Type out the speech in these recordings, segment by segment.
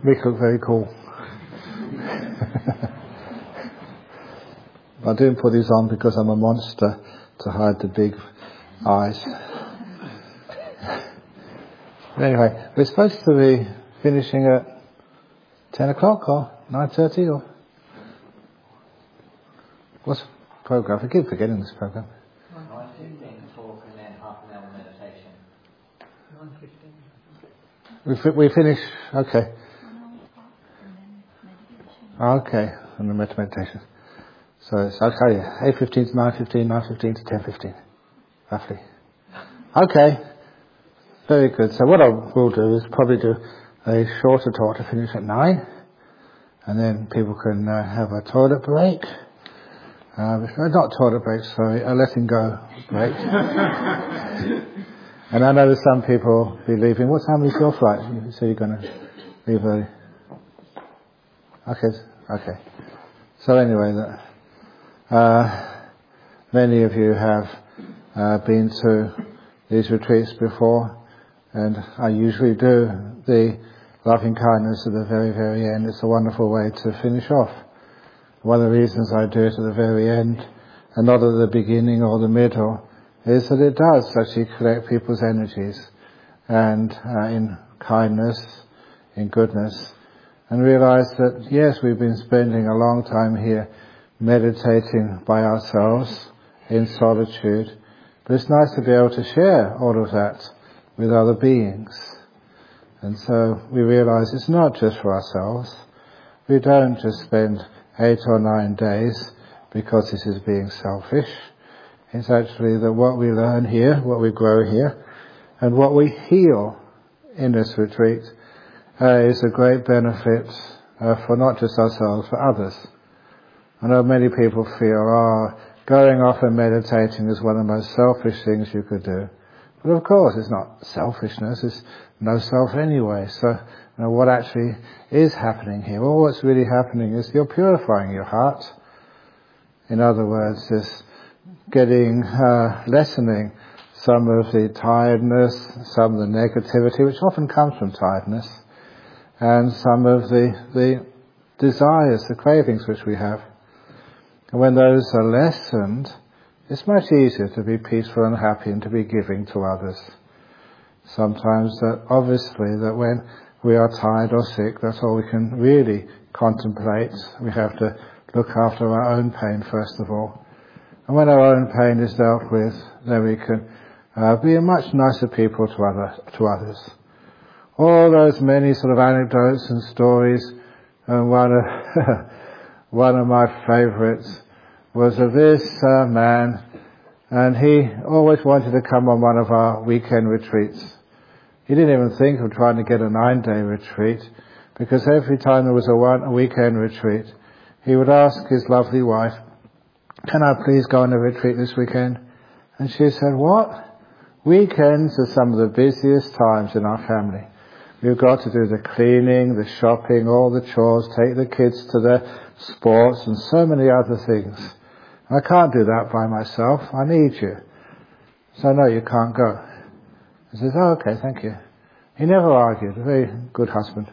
Rick looked very cool. I didn't put these on because I'm a monster to hide the big eyes. Anyway, we're supposed to be finishing at 10 o'clock or 9:30 or... What's the program? I keep forgetting this program. 9:15 talk and then half an hour meditation. 9:15. We finish, okay. Okay, and the meditation. So it's okay, 8:15 to 9:15, 9:15 to 10:15, roughly. Okay, very good. So what I will do is probably do a shorter talk to finish at 9, and then people can have a toilet break. Not toilet break, sorry, a letting go break. And I know there's some people be leaving. What time is your flight? You say you're going to leave early. Okay. So anyway, many of you have been to these retreats before, and I usually do the loving kindness at the very, very end. It's a wonderful way to finish off. One of the reasons I do it at the very end and not at the beginning or the middle is that it does actually collect people's energies and in kindness, in goodness, and realize that yes, we've been spending a long time here meditating by ourselves in solitude, but it's nice to be able to share all of that with other beings. And so we realize it's not just for ourselves. We don't just spend 8 or 9 days because this is being selfish. It's actually that what we learn here, what we grow here, and what we heal in this retreat is a great benefit for not just ourselves, for others. I know many people feel, going off and meditating is one of the most selfish things you could do. But of course it's not selfishness, it's no self anyway. So what actually is happening here? Well, what's really happening is you're purifying your heart. In other words, it's lessening some of the tiredness, some of the negativity, which often comes from tiredness, and some of the desires, the cravings which we have. And when those are lessened, it's much easier to be peaceful and happy and to be giving to others. Sometimes obviously that when we are tired or sick, that's all we can really contemplate. We have to look after our own pain first of all. And when our own pain is dealt with, then we can be a much nicer people to others. All those many sort of anecdotes and stories, and one of my favourites was of this man, and he always wanted to come on one of our weekend retreats. He didn't even think of trying to get a 9-day retreat, because every time there was a weekend retreat, he would ask his lovely wife, "Can I please go on a retreat this weekend?" And she said, "What? Weekends are some of the busiest times in our family. We've got to do the cleaning, the shopping, all the chores, take the kids to their sports and so many other things. I can't do that by myself. I need you." So no, you can't go. He says, "Oh, okay, thank you." He never argued, a very good husband.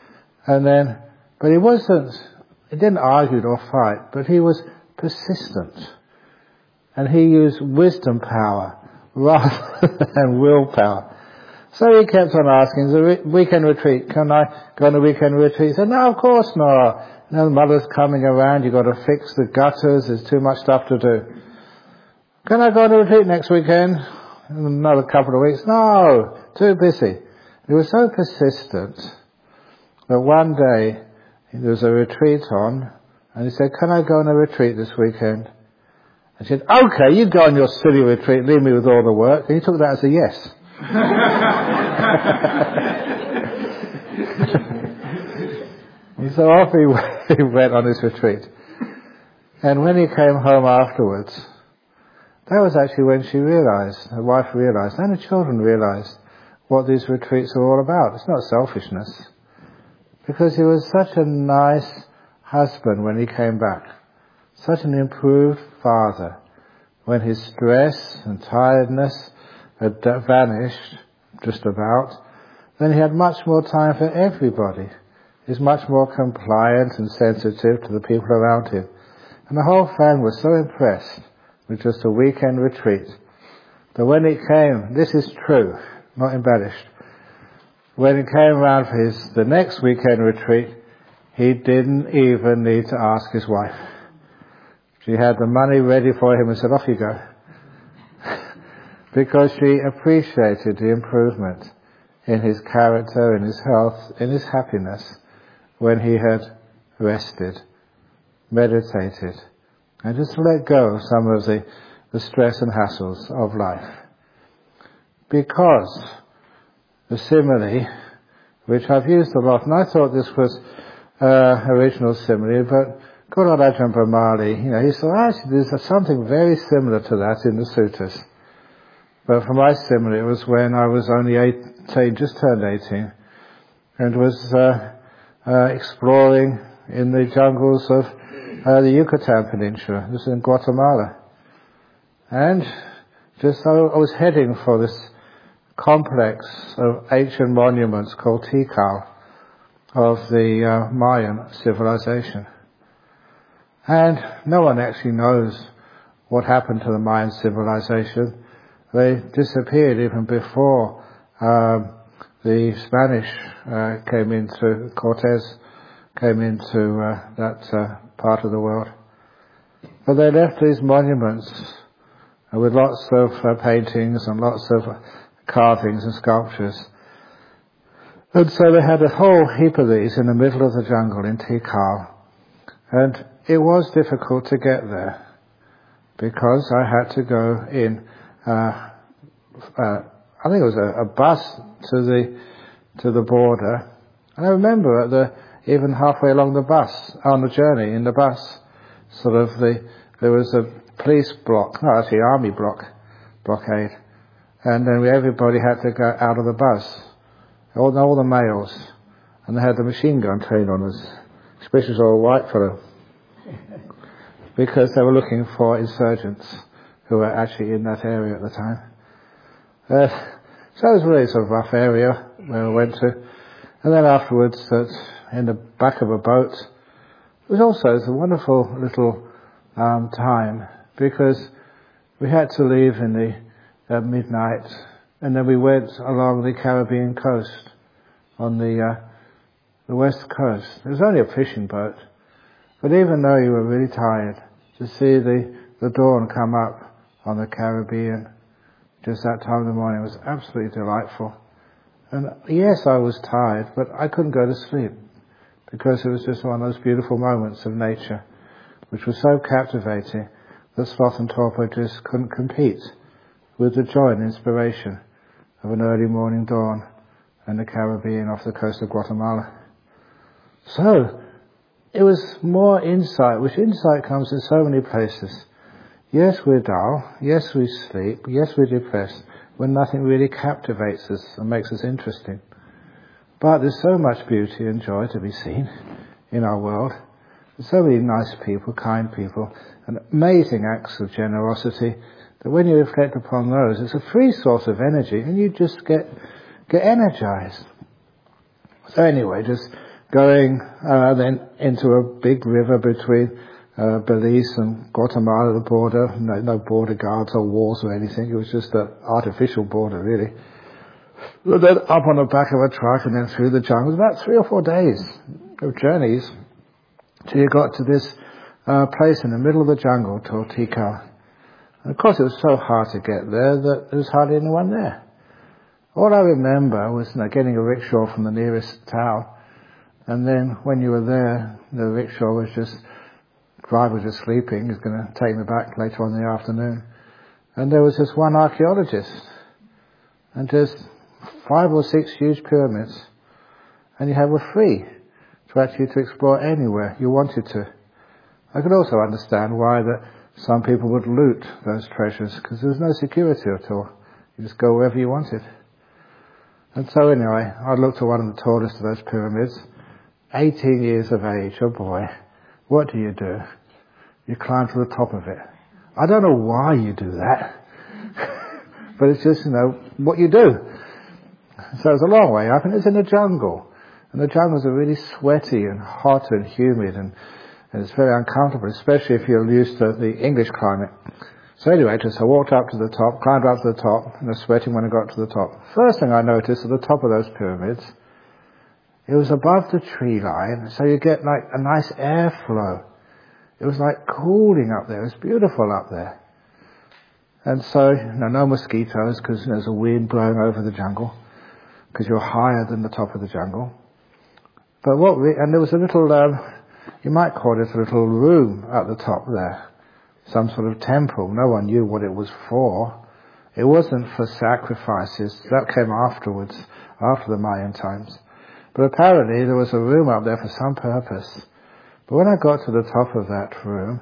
But he didn't argue or fight, but he was persistent. And he used wisdom power rather than willpower. So he kept on asking, "Is a weekend retreat, can I go on a weekend retreat?" He said, "No, of course not. The mother's coming around, you've got to fix the gutters, there's too much stuff to do." "Can I go on a retreat next weekend?" In another couple of weeks. "No, too busy." He was so persistent that one day there was a retreat on, and he said, "Can I go on a retreat this weekend?" And she said, "Okay, you go on your silly retreat, leave me with all the work." And he took that as a yes. So off he went on his retreat. And when he came home afterwards, that was actually when she realized, her wife realized, and the children realized what these retreats are all about. It's not selfishness. Because he was such a nice husband when he came back. Such an improved father. When his stress and tiredness had vanished, just about, then he had much more time for everybody. He's much more compliant and sensitive to the people around him. And the whole family was so impressed with just a weekend retreat that when it came, this is true, not embellished, when it came around for the next weekend retreat, he didn't even need to ask his wife. She had the money ready for him and said, off you go. Because she appreciated the improvement in his character, in his health, in his happiness, when he had rested, meditated, and just let go of some of the stress and hassles of life. Because the simile, which I've used a lot, and I thought this was original simile, but Guru Ajahn Brahmali, he said, actually there's something very similar to that in the suttas. But for my simile, it was when I was only 18, just turned 18, and was exploring in the jungles of the Yucatan Peninsula. This is in Guatemala. And just I was heading for this complex of ancient monuments called Tikal of the Mayan civilization. And no one actually knows what happened to the Mayan civilization. They disappeared even before the Spanish came into, Cortez came into that part of the world. But they left these monuments with lots of paintings and lots of carvings and sculptures. And so they had a whole heap of these in the middle of the jungle in Tikal. And it was difficult to get there because I had to go in, I think it was a bus to the border. And I remember even halfway along the bus, on the journey in the bus, there was a police army blockade. And then everybody had to go out of the bus, all the males, and they had the machine gun trained on us, especially all white fellow, because they were looking for insurgents who were actually in that area at the time. So it was really sort of a rough area where we went to. And then afterwards, in the back of a boat, it was also a wonderful little time, because we had to leave at midnight, and then we went along the Caribbean coast, on the west coast. It was only a fishing boat, but even though you were really tired, to see the dawn come up on the Caribbean just that time of the morning was absolutely delightful. And yes, I was tired, but I couldn't go to sleep, because it was just one of those beautiful moments of nature, which was so captivating that sloth and torpor just couldn't compete with the joy and inspiration of an early morning dawn in the Caribbean off the coast of Guatemala. So, it was more insight, which insight comes in so many places. Yes, we're dull. Yes, we sleep. Yes, we're depressed, when nothing really captivates us and makes us interesting. But there's so much beauty and joy to be seen in our world. There's so many nice people, kind people, and amazing acts of generosity, that when you reflect upon those, it's a free source of energy, and you just get energized. So anyway, just going then into a big river between Belize and Guatemala, the border. No border guards or walls or anything. It was just an artificial border, really. But then up on the back of a truck and then through the jungle. It was about 3 or 4 days of journeys till you got to this place in the middle of the jungle called Tikal. And of course it was so hard to get there that there was hardly anyone there. All I remember was getting a rickshaw from the nearest town, and then when you were there, the rickshaw was driver was just sleeping. He was going to take me back later on in the afternoon. And there was this one archaeologist, and just 5 or 6 huge pyramids, and you were free to explore anywhere you wanted to. I could also understand why that some people would loot those treasures, because there was no security at all. You just go wherever you wanted. And so anyway, I looked at one of the tallest of those pyramids, 18 years of age, oh boy. What do? You climb to the top of it. I don't know why you do that, but it's just, what you do. So it's a long way up, and it's in the jungle. And the jungles are really sweaty and hot and humid, and it's very uncomfortable, especially if you're used to the English climate. So anyway, I walked up to the top, climbed up to the top, and I was sweating when I got to the top. First thing I noticed at the top of those pyramids, it was above the tree line, so you get like a nice airflow. It was like cooling up there. It was beautiful up there. And so, no mosquitoes, because there's a wind blowing over the jungle, because you're higher than the top of the jungle. But and there was a little, you might call it a little room at the top there. Some sort of temple. No one knew what it was for. It wasn't for sacrifices. That came afterwards, after the Mayan times. But apparently there was a room up there for some purpose. But when I got to the top of that room,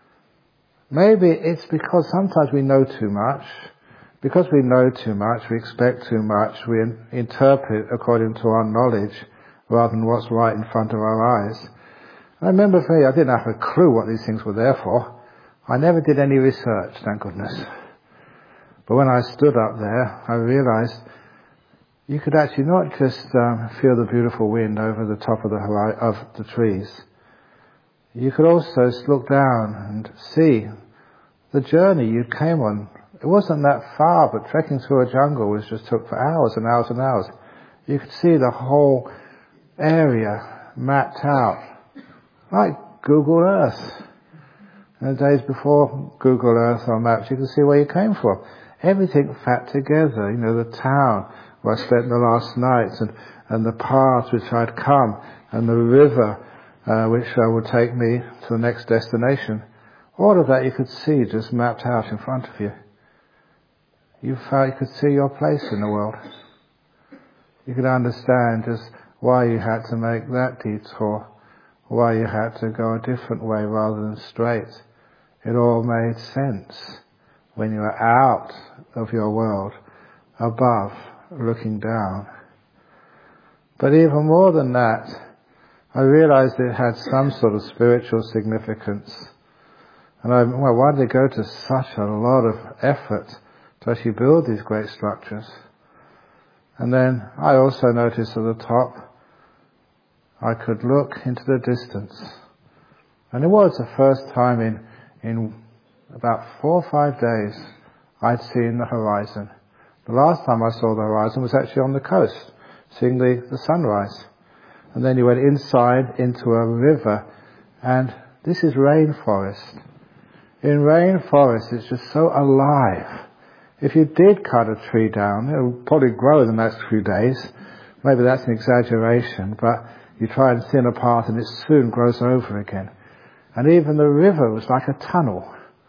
maybe it's because sometimes we know too much. Because we know too much, we expect too much, we interpret according to our knowledge rather than what's right in front of our eyes. I remember for me, I didn't have a clue what these things were there for. I never did any research, thank goodness. But when I stood up there, I realized you could actually not just feel the beautiful wind over the top of the trees. You could also look down and see the journey you came on. It wasn't that far, but trekking through a jungle just took for hours and hours and hours. You could see the whole area mapped out, like Google Earth. In the days before Google Earth or maps, you could see where you came from. Everything fat together, the town where I spent the last nights, and the path which I'd come, and the river which would take me to the next destination. All of that you could see just mapped out in front of you. You felt you could see your place in the world. You could understand just why you had to make that detour, why you had to go a different way rather than straight. It all made sense when you were out of your world, above, looking down. But even more than that, I realized it had some sort of spiritual significance. And why did they go to such a lot of effort to actually build these great structures? And then I also noticed at the top, I could look into the distance. And it was the first time in about 4 or 5 days I'd seen the horizon. The last time I saw the horizon was actually on the coast, seeing the sunrise. And then you went inside into a river, and this is rainforest. In rainforest, it's just so alive. If you did cut a tree down, it would probably grow in the next few days. Maybe that's an exaggeration, but you try and thin a path and it soon grows over again. And even the river was like a tunnel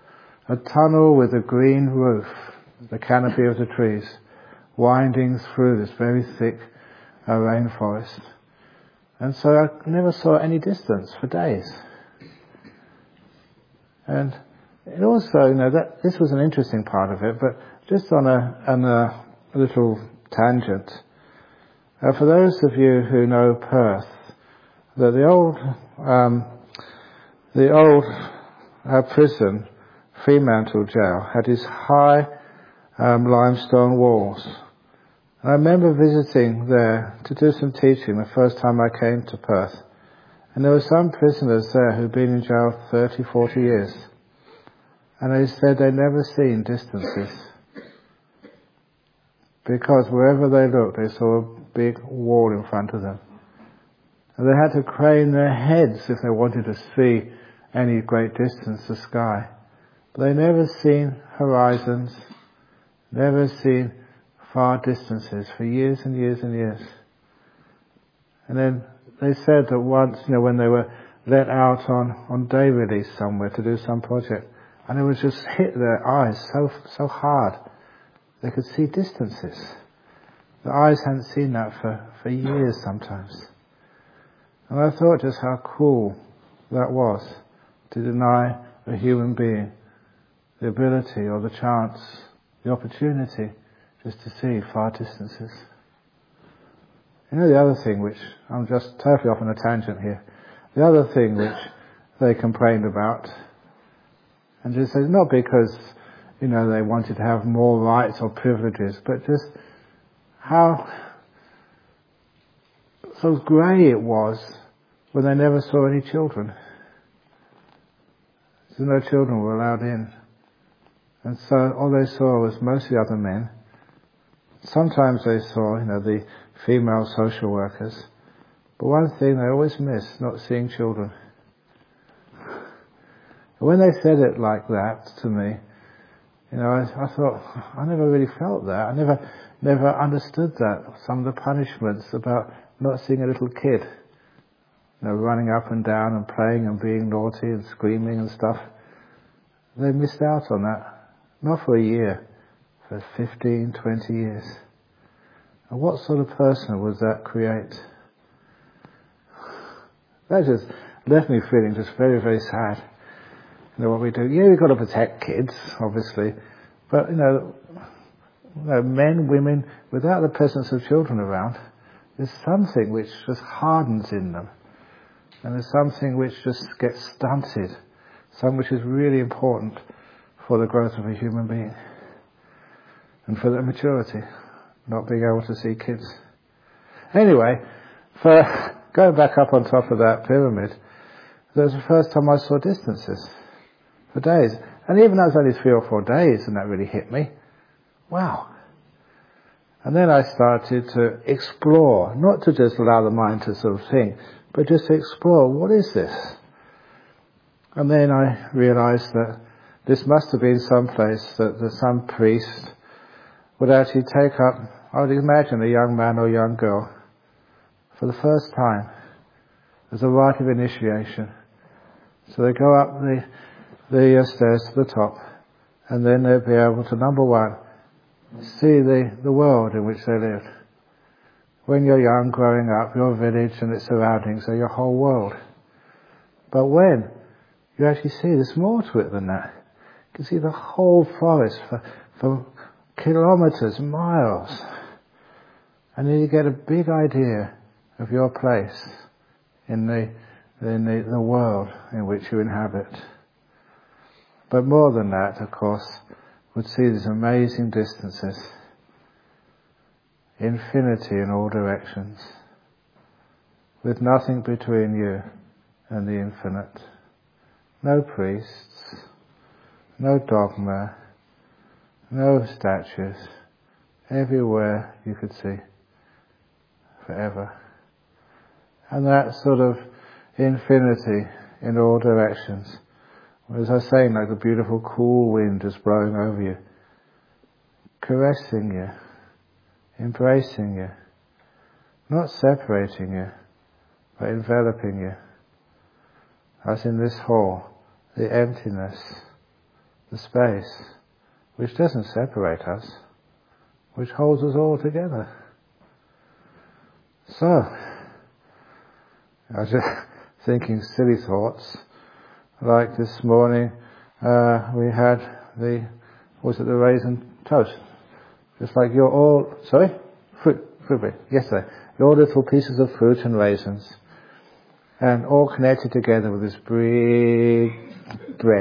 with a green roof, the canopy of the trees, winding through this very thick rainforest. And so I never saw any distance for days. And it also, that this was an interesting part of it, but just on a little tangent. For those of you who know Perth, that the old prison, Fremantle Jail, had these high limestone walls. And I remember visiting there to do some teaching the first time I came to Perth. And there were some prisoners there who'd been in jail 30, 40 years. And they said they'd never seen distances. Because wherever they looked, they saw a big wall in front of them. And they had to crane their heads if they wanted to see any great distance to sky. But they never seen horizons, never seen far distances for years and years and years. And then they said that once, when they were let out on day release somewhere to do some project, and it was just hit their eyes so hard, they could see distances. The eyes hadn't seen that for years sometimes. And I thought just how cool that was, to deny a human being the ability or the chance, the opportunity just to see far distances. The other thing which, I'm just totally off on a tangent here, the other thing which they complained about, and just said not because, they wanted to have more rights or privileges, but just how so grey it was when they never saw any children. So no children were allowed in. And so all they saw was mostly other men. Sometimes they saw, the female social workers. But one thing they always missed, not seeing children. When they said it like that to me, I thought, I never really felt that. I never understood that. Some of the punishments about not seeing a little kid, running up and down and playing and being naughty and screaming and stuff. They missed out on that. Not for a year, for 15, 20 years. And what sort of person would that create? That just left me feeling just very, very sad. What we do. Yeah, we've got to protect kids, obviously. But, men, women, without the presence of children around, there's something which just hardens in them. And there's something which just gets stunted. Something which is really important for the growth of a human being. And for their maturity. Not being able to see kids. Anyway, for going back up on top of that pyramid, that was the first time I saw distances. For days. And even though it was only 3 or 4 days and that really hit me. Wow. And then I started to explore, not to just allow the mind to sort of think, but just to explore, what is this? And then I realized that this must have been some place that some priest would actually take up, I would imagine, a young man or young girl for the first time as a rite of initiation. So they go up the stairs to the top, and then they'll be able to, number one, see the world in which they lived. When you're young, growing up, your village and its surroundings are your whole world. But when you actually see there's more to it than that, you can see the whole forest for kilometers, miles, and then you get a big idea of your place in the world in which you inhabit. But more than that, of course, would see these amazing distances. Infinity in all directions. With nothing between you and the infinite. No priests, no dogma, no statues. Everywhere you could see. Forever. And that sort of infinity in all directions. As I was saying, like the beautiful cool wind just blowing over you, caressing you, embracing you, not separating you, but enveloping you. As in this hall, the emptiness, the space, which doesn't separate us, which holds us all together. So, I was just thinking silly thoughts. Like this morning, we had the raisin toast? Just like you're all, fruit bread, yesterday. Your little pieces of fruit and raisins. And all connected together with this big bread.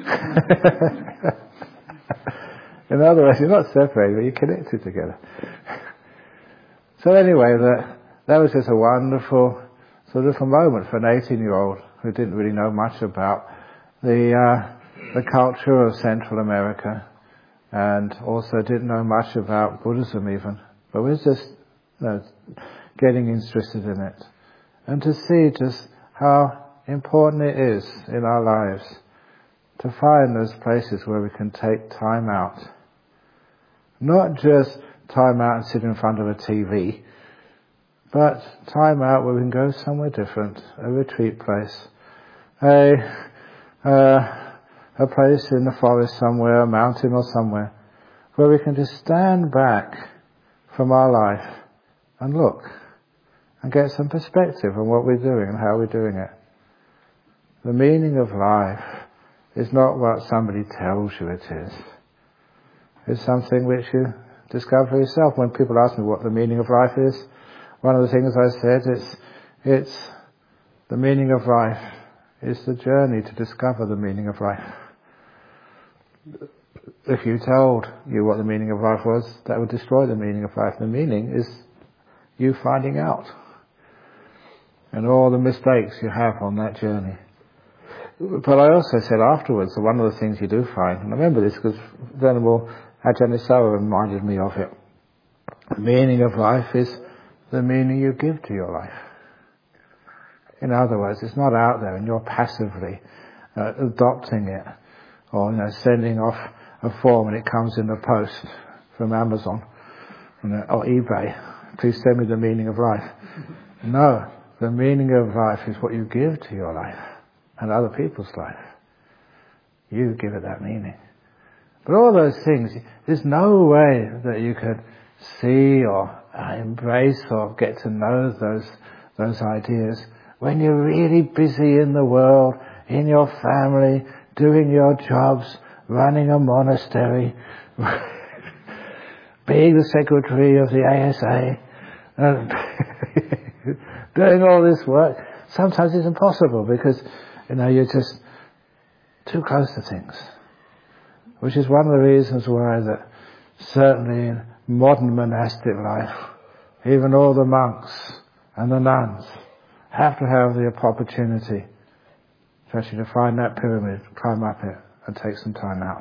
In other words, you're not separated, but you're connected together. So anyway, that was just a wonderful sort of a moment for an 18-year-old who didn't really know much about the culture of Central America, and also didn't know much about Buddhism even, but was just getting interested in it. And to see just how important it is in our lives to find those places where we can take time out. Not just time out and sit in front of a TV, but time out where we can go somewhere different, a retreat place, a place in the forest somewhere, a mountain or somewhere, where we can just stand back from our life and look and get some perspective on what we're doing and how we're doing it. The meaning of life is not what somebody tells you it is. It's something which you discover for yourself. When people ask me what the meaning of life is, one of the things I said it's the meaning of life is the journey to discover the meaning of life. If you told you what the meaning of life was, that would destroy the meaning of life. The meaning is you finding out. and all the mistakes you have on that journey. But I also said afterwards that one of the things you do find, and I remember this because Venerable Ajahn Nisara reminded me of it, the meaning of life is the meaning you give to your life. In other words, it's not out there and you're passively adopting it, or sending off a form and it comes in the post from Amazon or eBay. Please send me the meaning of life. No, the meaning of life is what you give to your life and other people's life. You give it that meaning. But all those things, there's no way that you could see or embrace or get to know those ideas when you're really busy in the world, in your family, doing your jobs, running a monastery, being the secretary of the ASA, doing all this work. Sometimes it's impossible because, you're just too close to things. Which is one of the reasons why that certainly in modern monastic life, even all the monks and the nuns have to have the opportunity to actually find that pyramid, climb up it and take some time out.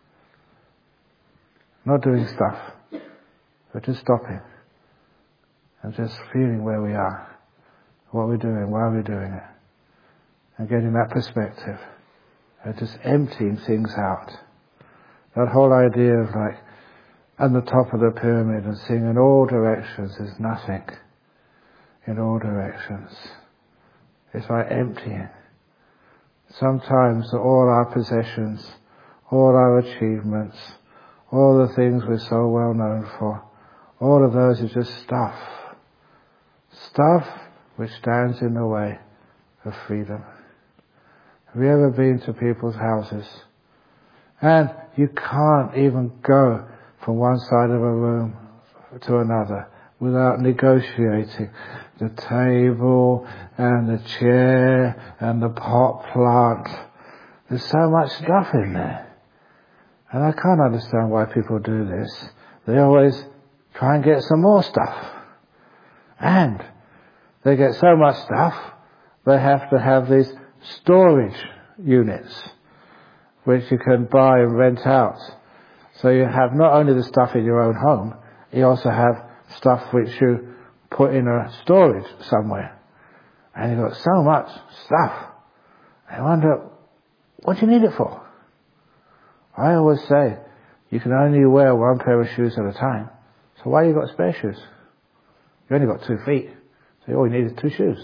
Not doing stuff, but just stopping and just feeling where we are, what we're doing, why we're doing it, and getting that perspective and just emptying things out. That whole idea of at the top of the pyramid and seeing in all directions is nothing in all directions. It's like emptying. Sometimes all our possessions, all our achievements, all the things we're so well known for, all of those are just stuff. Stuff which stands in the way of freedom. Have you ever been to people's houses? And you can't even go from one side of a room to another without negotiating the table and the chair and the pot plant. There's so much stuff in there. And I can't understand why people do this. They always try and get some more stuff. And they get so much stuff, they have to have these storage units which you can buy and rent out. So you have not only the stuff in your own home, you also have stuff which you put in a storage somewhere. And you've got so much stuff. I wonder, what do you need it for? I always say, you can only wear one pair of shoes at a time. So why you got spare shoes? You only got 2 feet. So all you need is 2 shoes.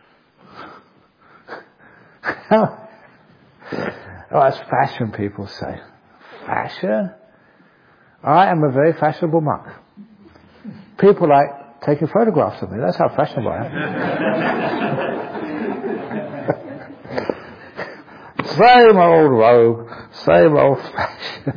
Oh, that's fashion, people say. Fashion? I am a very fashionable monk. People like taking photographs of me. That's how fashionable I am. Same old robe, same old fashion.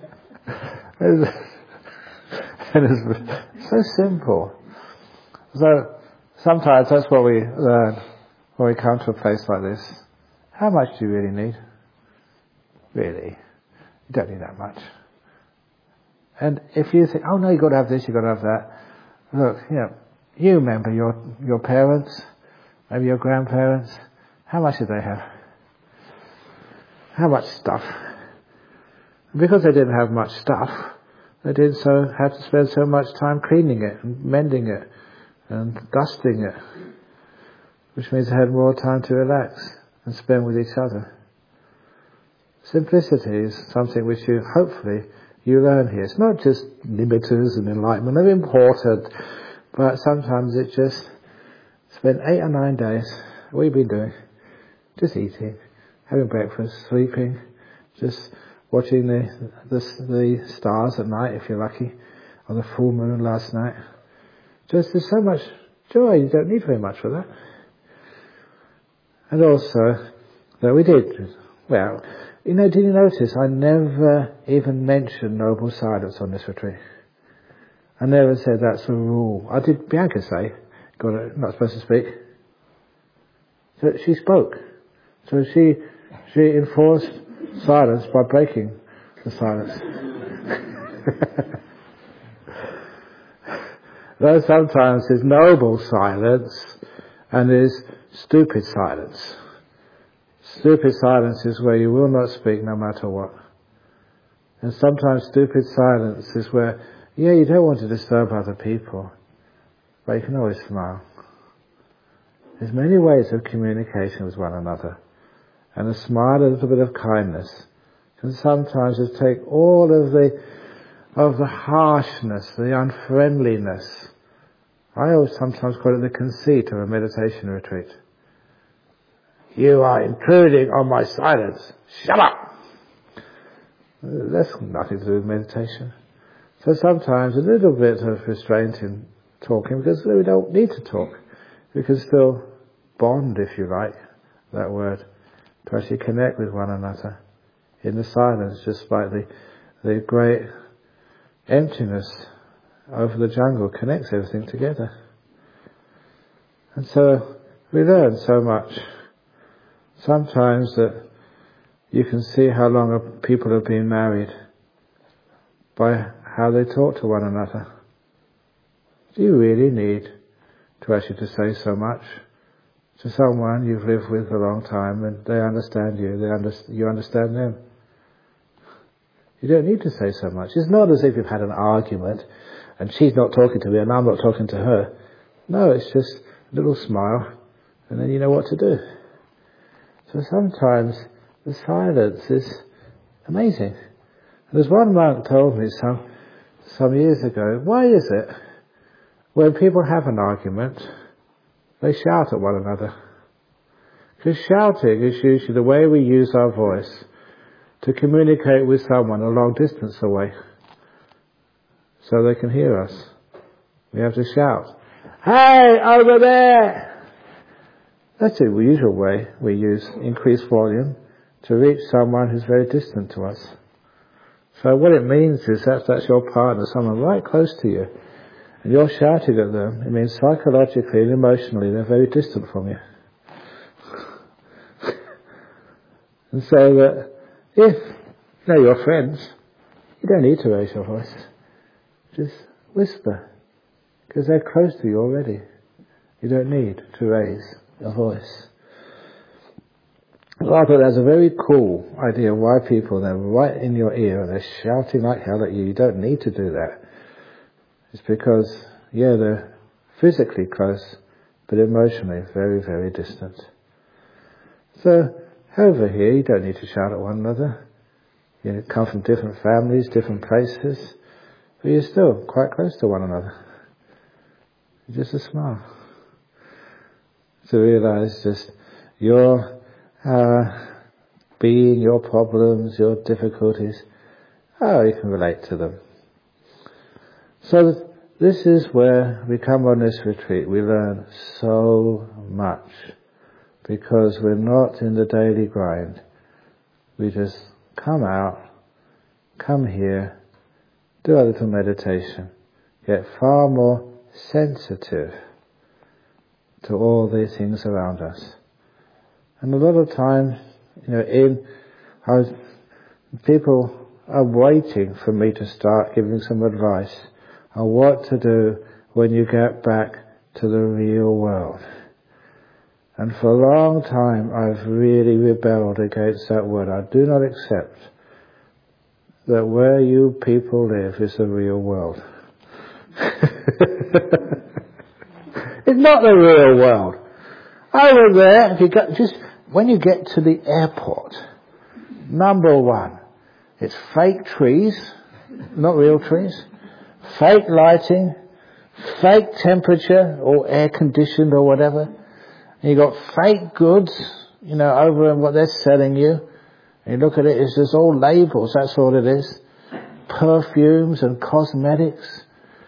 It's so simple. So sometimes that's what we learn when we come to a place like this. How much do you really need? Really? You don't need that much. And if you think, oh no, you've got to have this, you've got to have that. Look, you remember your parents, maybe your grandparents. How much did they have? How much stuff? Because they didn't have much stuff, they didn't have to spend so much time cleaning it and mending it and dusting it, which means they had more time to relax and spend with each other. Simplicity is something which hopefully you learn here. It's not just limiters and enlightenment, they're important, but sometimes it's just spend 8 or 9 days, what have you been doing? Just eating, having breakfast, sleeping, just watching the stars at night if you're lucky, or the full moon last night. Just there's so much joy, you don't need very much for that. And also, that we did, did you notice I never even mentioned noble silence on this retreat? I never said that's a rule. I did Bianca say, not supposed to speak. So she spoke. So she enforced silence by breaking the silence. Though sometimes there's noble silence, And there's stupid silence. Stupid silence is where you will not speak no matter what. And sometimes stupid silence is where, you don't want to disturb other people, but you can always smile. There's many ways of communication with one another. And a smile, a little bit of kindness, can sometimes just take all of the harshness, the unfriendliness. I always sometimes call it the conceit of a meditation retreat. You are intruding on my silence. Shut up! That's nothing to do with meditation. So sometimes a little bit of restraint in talking, because we don't need to talk. We can still bond, if you like, that word, to actually connect with one another in the silence, just like the great emptiness over the jungle connects everything together. And so we learn so much. Sometimes that you can see how long people have been married by how they talk to one another. Do you really need to actually to say so much to someone you've lived with a long time and they understand you, you understand them? You don't need to say so much. It's not as if you've had an argument and she's not talking to me and I'm not talking to her. No, it's just a little smile and then you know what to do. So sometimes the silence is amazing. And as one monk told me some years ago, why is it when people have an argument, they shout at one another? Because shouting is usually the way we use our voice to communicate with someone a long distance away, so they can hear us. We have to shout, "Hey, over there!" That's the usual way we use increased volume to reach someone who's very distant to us. So what it means is that's your partner, someone right close to you, and you're shouting at them. It means psychologically and emotionally they're very distant from you. And so that if they're your friends, you don't need to raise your voice. Just whisper, because they're close to you already. You don't need to raise your voice. Well, I thought that's a very cool idea why people, they're right in your ear and they're shouting like hell at you. You don't need to do that. It's because, they're physically close, but emotionally very, very distant. So, over here, you don't need to shout at one another. You come from different families, different places, but you're still quite close to one another. Just a smile. To realize just your being, your problems, your difficulties, how you can relate to them. So this is where we come on this retreat. We learn so much because we're not in the daily grind. We just come out, come here, do a little meditation, get far more sensitive to all these things around us. And a lot of times, people are waiting for me to start giving some advice on what to do when you get back to the real world. And for a long time I've really rebelled against that word. I do not accept that where you people live is the real world. It's not the real world. Over there, when you get to the airport, number one, it's fake trees, not real trees, fake lighting, fake temperature or air conditioned or whatever. And you got fake goods, over in what they're selling you. And you look at it, it's just all labels, that's all it is. Perfumes and cosmetics.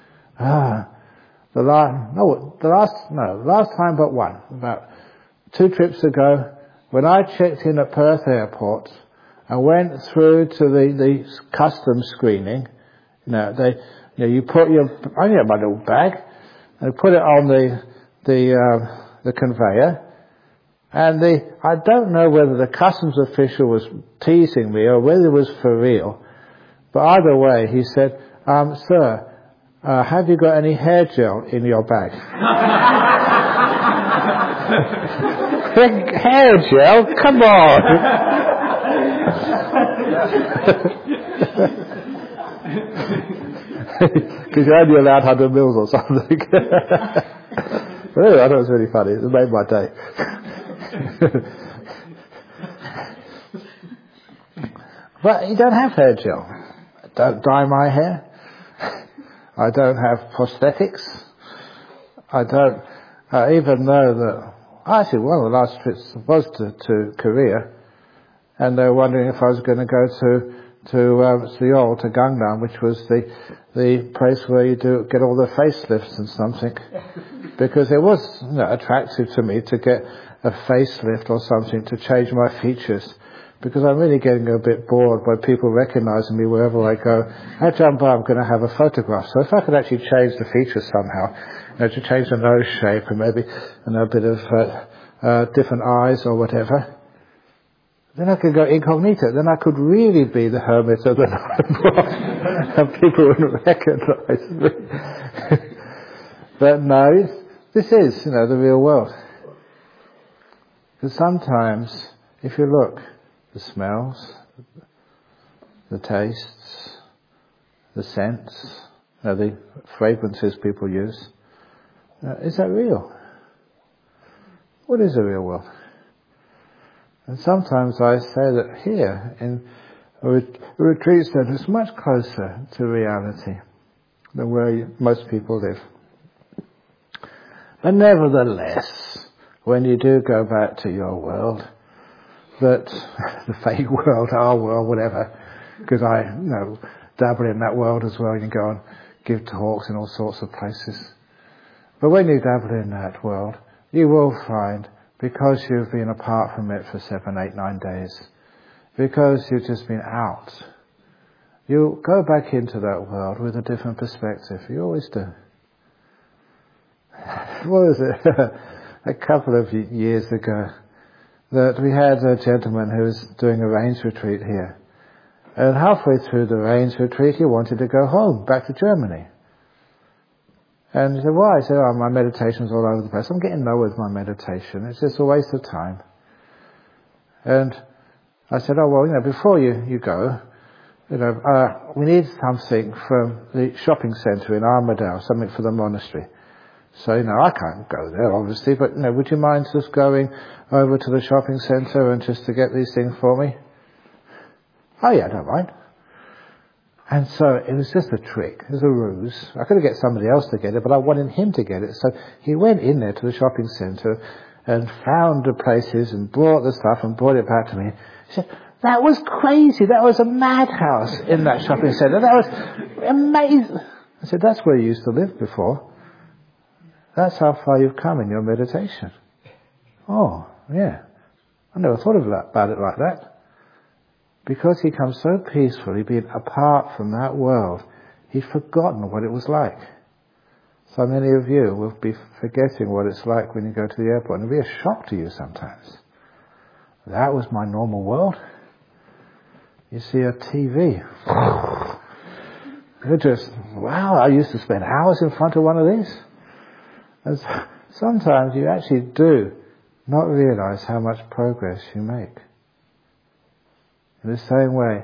The last time but one, about 2 trips ago, when I checked in at Perth Airport and went through to the customs screening, you put I had my little bag, and put it on the conveyor, and I don't know whether the customs official was teasing me or whether it was for real, but either way, he said, "Sir, have you got any hair gel in your bag?" Hair gel? Come on! Because you're only allowed 100 mils or something. Anyway, I thought it was really funny. It made my day. But you don't have hair gel. I don't dye my hair. I don't have prosthetics. I don't even know that... Actually, one of the last trips was to Korea, and they were wondering if I was going to go to Seoul, to Gangnam, which was the place where you get all the facelifts and something. Because it was attractive to me to get a facelift or something to change my features. Because I'm really getting a bit bored by people recognizing me wherever I go. At Jambu, I'm going to have a photograph. So if I could actually change the features somehow, to change the nose shape and maybe a bit of different eyes or whatever, then I could go incognito. Then I could really be the hermit of the night, and people wouldn't recognize me. But no, this is, the real world. Because sometimes, if you look, the smells, the tastes, the scents, the fragrances people use, is that real? What is the real world? And sometimes I say that here in a retreat center is much closer to reality than where most people live. But nevertheless, when you do go back to your world, that the fake world, our world, whatever, because I, dabble in that world as well. You go and give talks in all sorts of places. But when you dabble in that world, you will find, because you've been apart from it for 7, 8, 9 days, because you've just been out, you go back into that world with a different perspective. You always do. What was it? A couple of years ago, that we had a gentleman who was doing a rains retreat here. And halfway through the rains retreat, he wanted to go home, back to Germany. And he said, why? I said, my meditation's all over the place. I'm getting nowhere with my meditation. It's just a waste of time. And I said, before you go, we need something from the shopping centre in Armadale, something for the monastery. So, I can't go there, obviously, but, would you mind just going over to the shopping centre and just to get these things for me? Oh yeah, I don't mind. And so it was just a trick. It was a ruse. I could get somebody else to get it, but I wanted him to get it. So he went in there to the shopping centre and found the places and bought the stuff and brought it back to me. He said, that was crazy. That was a madhouse in that shopping centre. That was amazing. I said, that's where you used to live before. That's how far you've come in your meditation. Oh, yeah. I never thought about it like that. Because he comes so peacefully, being apart from that world, he'd forgotten what it was like. So many of you will be forgetting what it's like when you go to the airport. And it'll be a shock to you sometimes. That was my normal world. You see a TV. You're just, wow, I used to spend hours in front of one of these. And sometimes you actually do not realize how much progress you make. In the same way,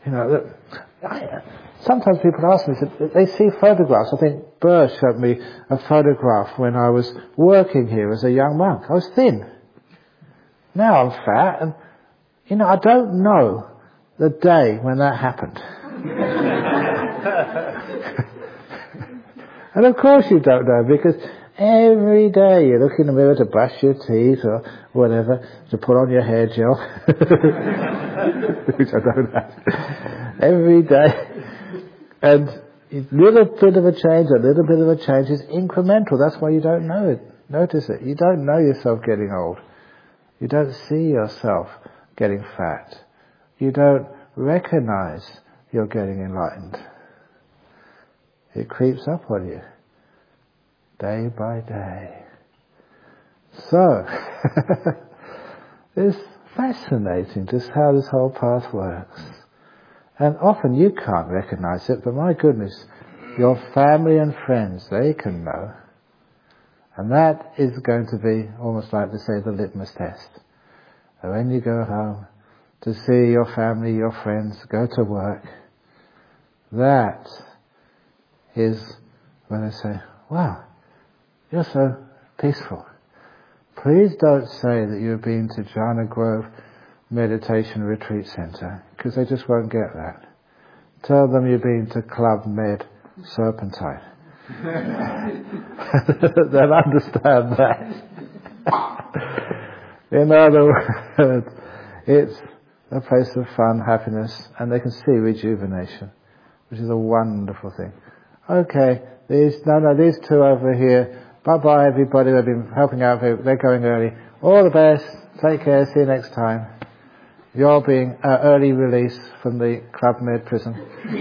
sometimes people ask me, they see photographs. I think Burr showed me a photograph when I was working here as a young monk. I was thin. Now I'm fat, and I don't know the day when that happened. And of course you don't know, because every day you look in the mirror to brush your teeth or whatever, to put on your hair gel, which I don't have, every day. And a little bit of a change is incremental. That's why you don't know it. Notice it. You don't know yourself getting old. You don't see yourself getting fat. You don't recognize you're getting enlightened. It creeps up on you. Day by day. So, it's fascinating just how this whole path works. And often you can't recognize it, but my goodness, your family and friends, they can know. And that is going to be almost like to say the litmus test. So when you go home to see your family, your friends, go to work, that is when they say, wow, you're so peaceful. Please don't say that you've been to Jhana Grove Meditation Retreat Center, because they just won't get that. Tell them you've been to Club Med Serpentine. They'll understand that. In other words, it's a place of fun, happiness, and they can see rejuvenation, which is a wonderful thing. Okay, these two over here. Bye-bye, everybody. They've been helping out. They're going early. All the best. Take care. See you next time. You're being early release from the Club Med prison.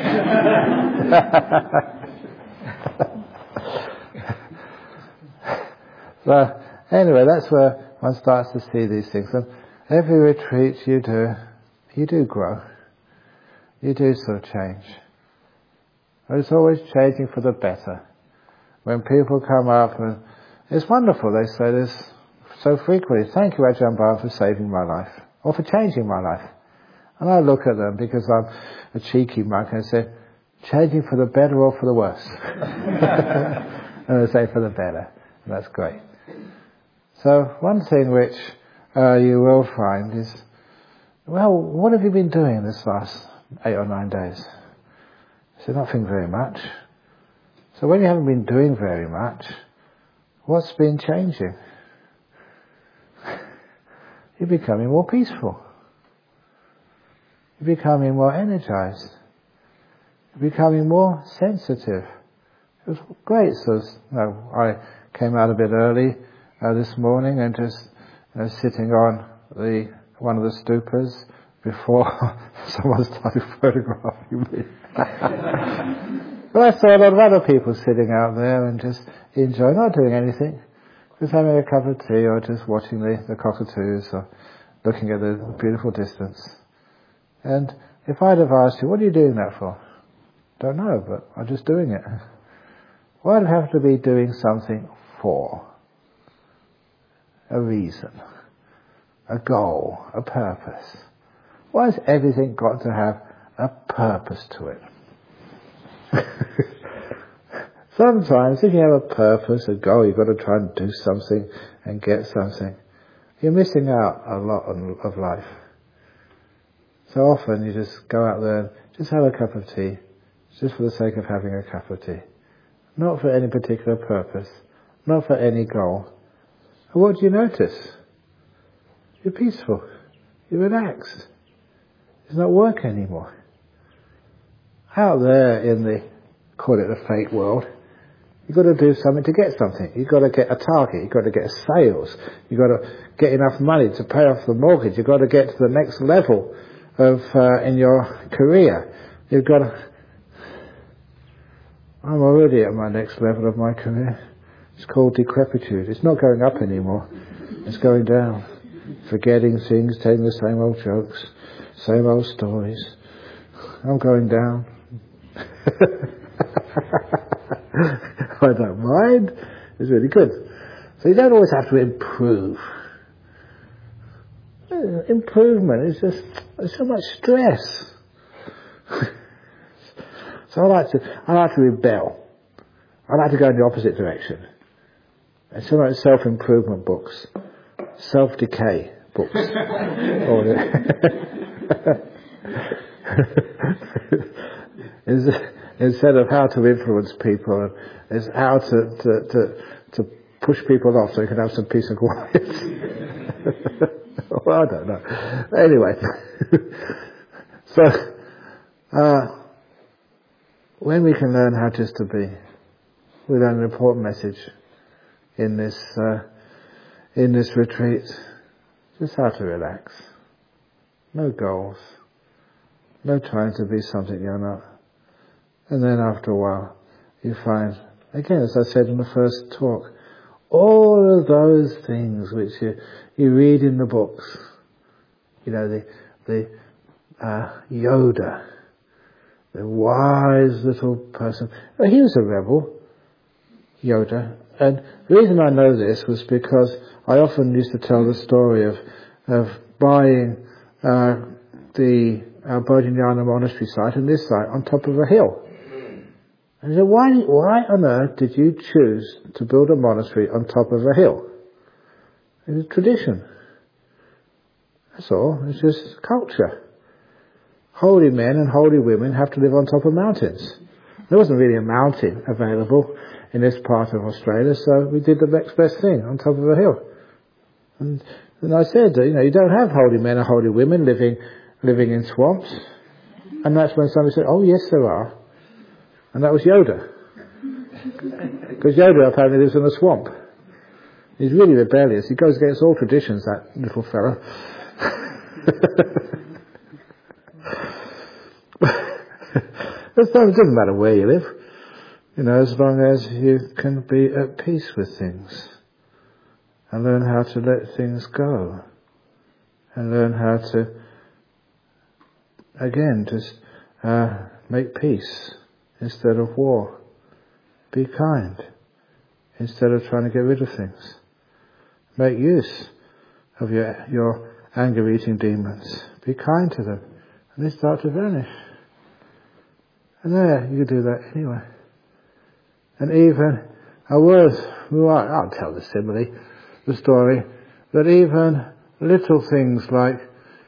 So, anyway, that's where one starts to see these things. And every retreat you do grow. You do sort of change. But it's always changing for the better. When people come up, and it's wonderful, they say this so frequently, thank you Ajahn Brahm for saving my life, or for changing my life. And I look at them, because I'm a cheeky monk, and I say, changing for the better or for the worse? And I say for the better. And that's great. So one thing which you will find is, well, what have you been doing this last 8 or 9 days? I said, nothing very much. So when you haven't been doing very much, what's been changing? You're becoming more peaceful. You're becoming more energized. You're becoming more sensitive. It was great. So I came out a bit early this morning and just sitting on one of the stupas before someone started photographing me. But I saw a lot of other people sitting out there and just enjoying, not doing anything, just having a cup of tea or just watching the cockatoos or looking at the beautiful distance. And if I'd have asked you, what are you doing that for? Don't know, but I'm just doing it. Why do I have to be doing something for? A reason, a goal, a purpose. Why has everything got to have a purpose to it? Sometimes if you have a purpose, a goal, you've got to try and do something and get something. You're missing out a lot of life. So often you just go out there and just have a cup of tea, just for the sake of having a cup of tea. Not for any particular purpose, not for any goal. And what do you notice? You're peaceful. You're relaxed. It's not work anymore. Out there in the, call it the fake world, you've got to do something to get something. You've got to get a target. You've got to get sales. You've got to get enough money to pay off the mortgage. You've got to get to the next level of in your career. You've got to... I'm already at my next level of my career. It's called decrepitude. It's not going up anymore. It's going down. Forgetting things, telling the same old jokes, same old stories. I'm going down. I don't mind. It's really good. So you don't always have to improve. Improvement is just, there's so much stress. So I like to rebel. I like to go in the opposite direction. And so much self-improvement books, self-decay books. Instead of how to influence people, it's how to push people off so you can have some peace and quiet. Well, I don't know. Anyway, so when we can learn how just to be, we learn an important message in this retreat. Just how to relax. No goals. No trying to be something you're not. And then after a while, you find, again, as I said in the first talk, all of those things which you read in the books, the Yoda, the wise little person. He was a rebel, Yoda, And the reason I know this was because I often used to tell the story of buying the Bodhinyana monastery site and this site on top of a hill. And so why on earth did you choose to build a monastery on top of a hill? It's a tradition. That's all. It's just culture. Holy men and holy women have to live on top of mountains. There wasn't really a mountain available in this part of Australia, so we did the next best thing, on top of a hill. And I said that, you don't have holy men and holy women living in swamps. And that's when somebody said, oh yes there are. And that was Yoda. Because Yoda apparently lives in a swamp. He's really rebellious. He goes against all traditions, that little fella. It doesn't matter where you live, as long as you can be at peace with things and learn how to let things go and learn how to, again, just make peace instead of war. Be kind instead of trying to get rid of things. Make use of your anger-eating demons. Be kind to them, and they start to vanish. And there, you can do that anyway. And even I'll tell the simile, the story, that even little things like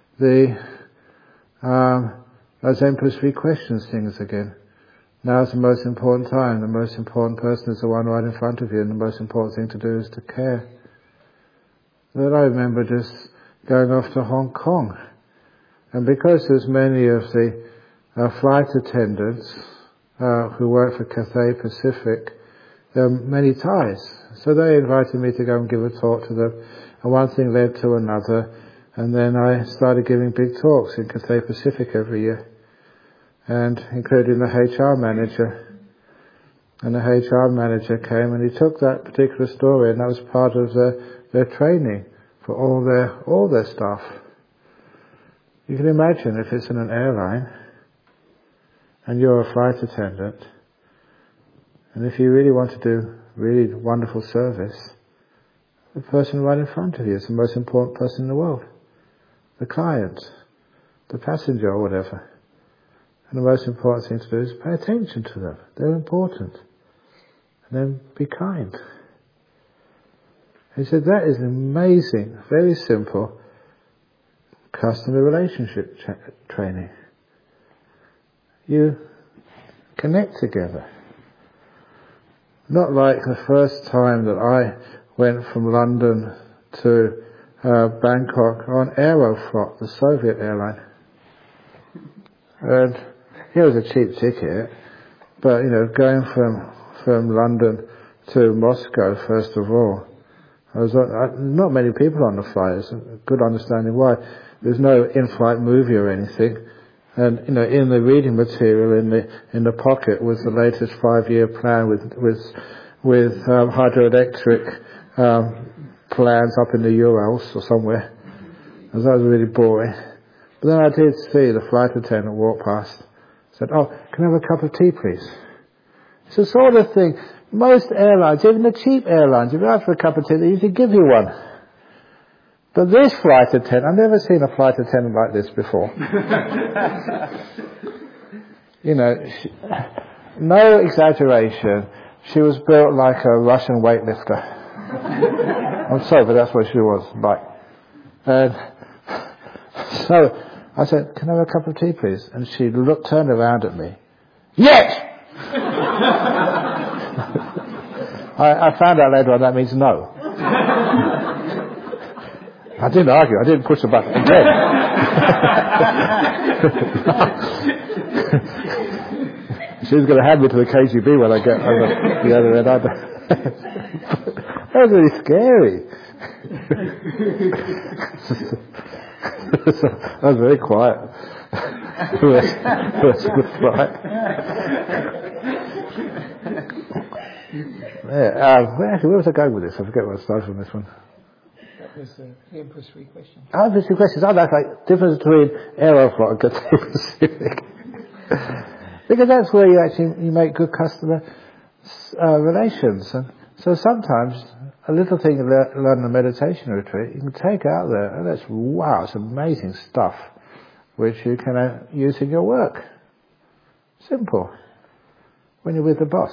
those Emperor's 3 questions things again. Now's the most important time. The most important person is the one right in front of you, and the most important thing to do is to care. But I remember just going off to Hong Kong, and because there's many of the flight attendants who work for Cathay Pacific, there are many Thais. So they invited me to go and give a talk to them, and one thing led to another, and then I started giving big talks in Cathay Pacific every year, and including the HR manager. And the HR manager came and he took that particular story, and that was part of their training for all their staff. You can imagine if it's in an airline and you're a flight attendant, and if you really want to do really wonderful service, the person right in front of you is the most important person in the world. The client, the passenger or whatever. And the most important thing to do is pay attention to them. They're important. And then be kind. He said that is an amazing, very simple customer relationship training. You connect together. Not like the first time that I went from London to Bangkok on Aeroflot, the Soviet airline. And it was a cheap ticket, but going from London to Moscow first of all, not many people on the flight. There's a good understanding why. There's no in-flight movie or anything, and in the reading material in the pocket was the latest 5-year plan with hydroelectric plans up in the Urals or somewhere. And that was really boring. But then I did see the flight attendant walk past. Said, "Oh, can I have a cup of tea, please?" It's the sort of thing. Most airlines, even the cheap airlines, if you ask for a cup of tea, they usually give you one. But this flight attendant, I've never seen a flight attendant like this before. No exaggeration. She was built like a Russian weightlifter. I'm sorry, but that's what she was like. And so I said, "Can I have a cup of tea, please?" And she turned around at me. "Yes!" I found out later on that means no. I didn't argue. I didn't push the button again. She was going to hand me to the KGB when I get over the other end. That was really scary. I was very quiet. First good flight. Where was I going with this? I forget where I started from this one. That was the Emperor's 3 questions. Emperor's 3 questions. Oh, that's like difference between Aeroflot and Cathay Pacific. Because that's where you make good customer relations. And So sometimes a little thing you learn in a meditation retreat, you can take out there, and that's, wow, it's amazing stuff, which you can use in your work. Simple. When you're with the boss.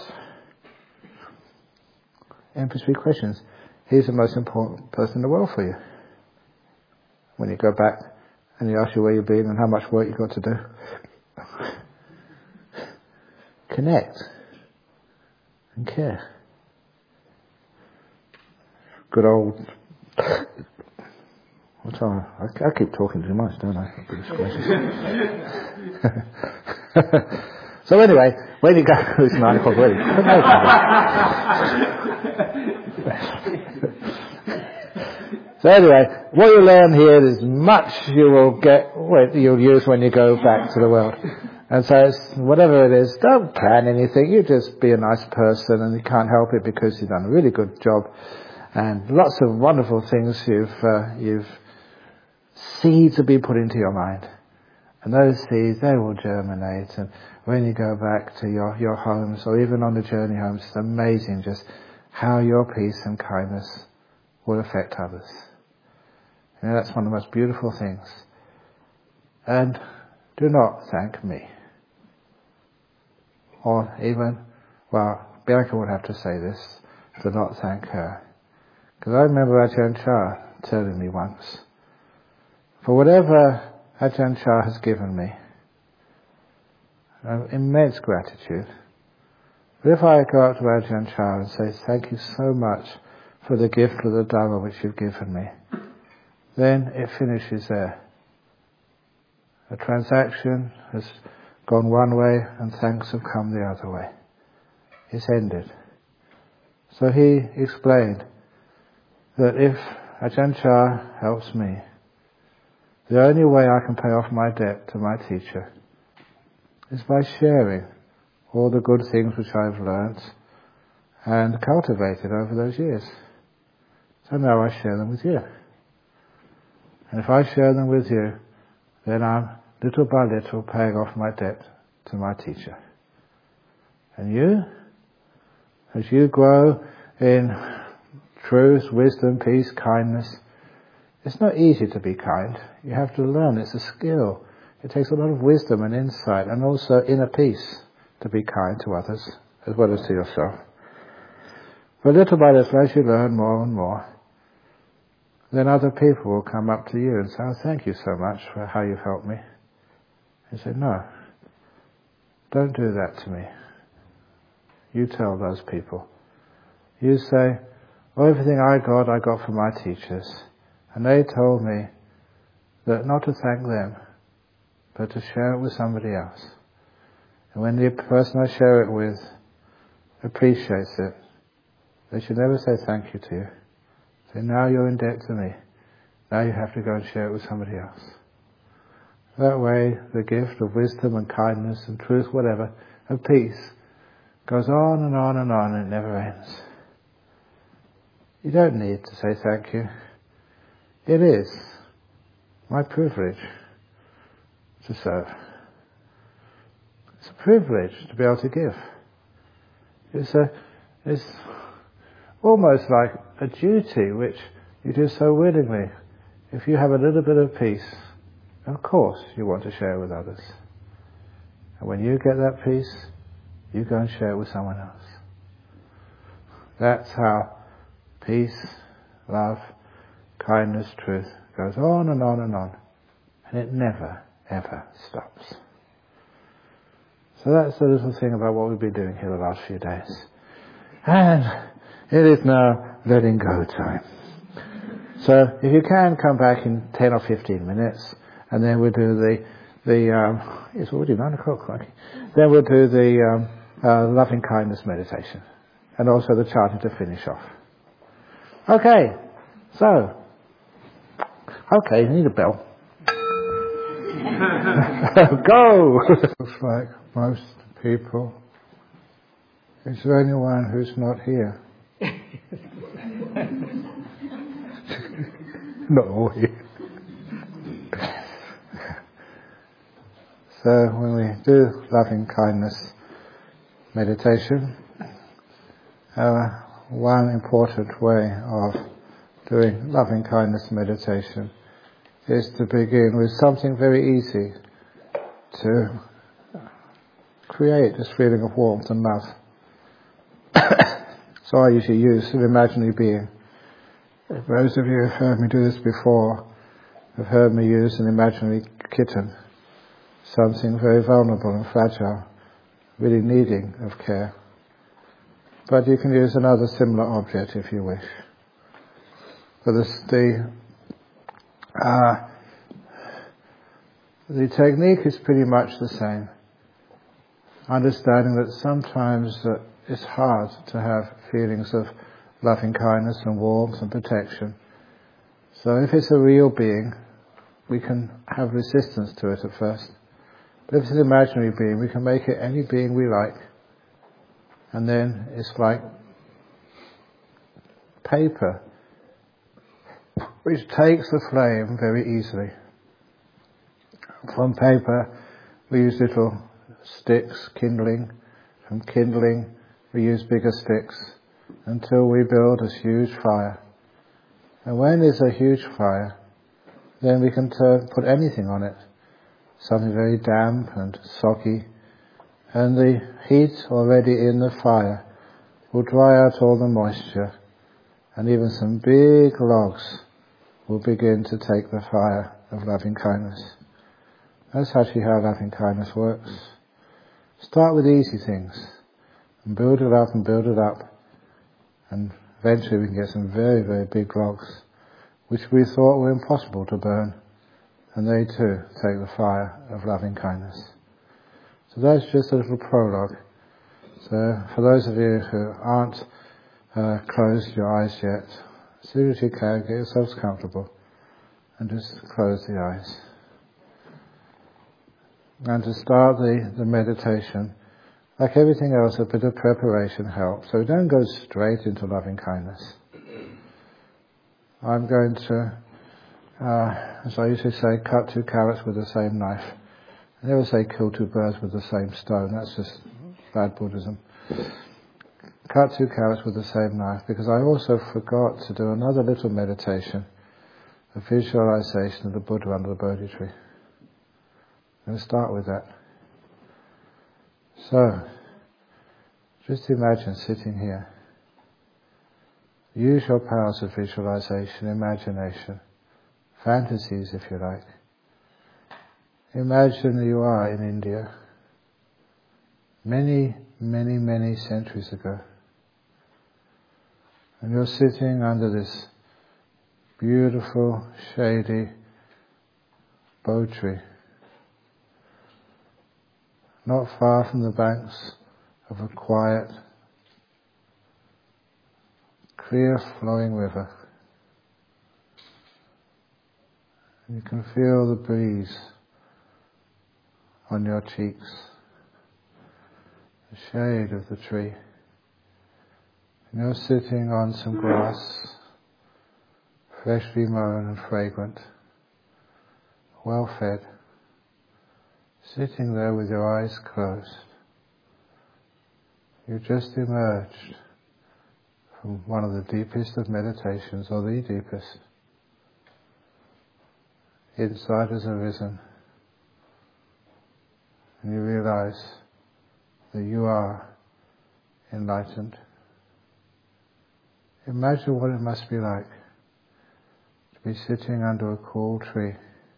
Empress 3 questions. He's the most important person in the world for you. When you go back and he asks you where you've been and how much work you've got to do. Connect. And care. Good old... What's on? I keep talking too much, don't I? So anyway, when you go... It's 9 o'clock already. So anyway, what you learn here is much you will get, you'll use when you go back to the world. And so it's, whatever it is, don't plan anything. You just be a nice person, and you can't help it because you've done a really good job. And lots of wonderful things you've seeds have been put into your mind. And those seeds, they will germinate. And when you go back to your homes, or even on the journey home, it's amazing just how your peace and kindness will affect others. You know, that's one of the most beautiful things. And do not thank me. Or even, well, Bianca would have to say this, do not thank her. Because I remember Ajahn Chah telling me once, for whatever Ajahn Chah has given me, immense gratitude. But if I go up to Ajahn Chah and say, thank you so much for the gift of the Dhamma which you've given me, then it finishes there. A transaction has gone one way and thanks have come the other way. It's ended. So he explained that if Ajahn Chah helps me, the only way I can pay off my debt to my teacher is by sharing all the good things which I've learnt and cultivated over those years. So now I share them with you. And if I share them with you, then I'm little by little paying off my debt to my teacher. And you, as you grow in truth, wisdom, peace, kindness, it's not easy to be kind. You have to learn. It's a skill. It takes a lot of wisdom and insight and also inner peace to be kind to others as well as to yourself. But little by little, as you learn more and more, then other people will come up to you and say, oh, thank you so much for how you've helped me. You say, no, don't do that to me. You tell those people. You say, oh, everything I got from my teachers. And they told me that not to thank them, but to share it with somebody else. And when the person I share it with appreciates it, they should never say thank you to you. Say, now you're in debt to me. Now you have to go and share it with somebody else. That way, the gift of wisdom and kindness and truth, whatever, of peace, goes on and on and on, and it never ends. You don't need to say thank you. It is my privilege to serve. It's a privilege to be able to give. It's almost like a duty which you do so willingly. If you have a little bit of peace, of course you want to share with others. And when you get that peace, you go and share it with someone else. That's how peace, love, kindness, truth goes on and on and on. And it never, ever stops. So that's the little thing about what we've been doing here the last few days. And it is now letting go time. So if you can come back in 10 or 15 minutes, and then we'll do it's already 9 o'clock, right? Then we'll do the loving kindness meditation. And also the chanting to finish off. Okay, so, you need a bell. Go! Looks like most people. Is there anyone who's not here? Not all here. So when we do loving kindness meditation, one important way of doing loving kindness meditation is to begin with something very easy to create this feeling of warmth and love. So I usually use an imaginary being. Those of you who have heard me do this before have heard me use an imaginary kitten, something very vulnerable and fragile, really needing of care. But you can use another similar object if you wish. But the technique is pretty much the same. Understanding that sometimes it's hard to have feelings of loving kindness and warmth and protection. So if it's a real being, we can have resistance to it at first. But if it's an imaginary being, we can make it any being we like. And then it's like paper, which takes the flame very easily. From paper, we use little sticks, kindling. From kindling, we use bigger sticks until we build this huge fire. And when there's a huge fire, then we can put anything on it, something very damp and soggy, and the heat already in the fire will dry out all the moisture, and even some big logs will begin to take the fire of loving kindness. That's actually how loving kindness works. Start with easy things, and build it up and build it up, and eventually we can get some very, very big logs, which we thought were impossible to burn, and they too take the fire of loving kindness. So that's just a little prologue. So for those of you who aren't closed your eyes yet, as soon as you can, get yourselves comfortable and just close the eyes. And to start the meditation, like everything else, a bit of preparation helps. So don't go straight into loving kindness. I'm going to, as I usually say, cut 2 carrots with the same knife. I never say kill 2 birds with the same stone. That's just bad Buddhism. Cut 2 carrots with the same knife, because I also forgot to do another little meditation, a visualization of the Buddha under the Bodhi tree. I'm going to start with that. So, just imagine sitting here. Use your powers of visualization, imagination, fantasies if you like. Imagine you are in India many, many, many centuries ago. And you're sitting under this beautiful, shady Bodhi tree, not far from the banks of a quiet, clear flowing river. And you can feel the breeze on your cheeks, the shade of the tree. And you're sitting on some grass, freshly mown and fragrant, well fed, sitting there with your eyes closed. You've just emerged from one of the deepest of meditations, or the deepest. Insight has arisen, and you realize that you are enlightened. Imagine what it must be like to be sitting under a cool tree.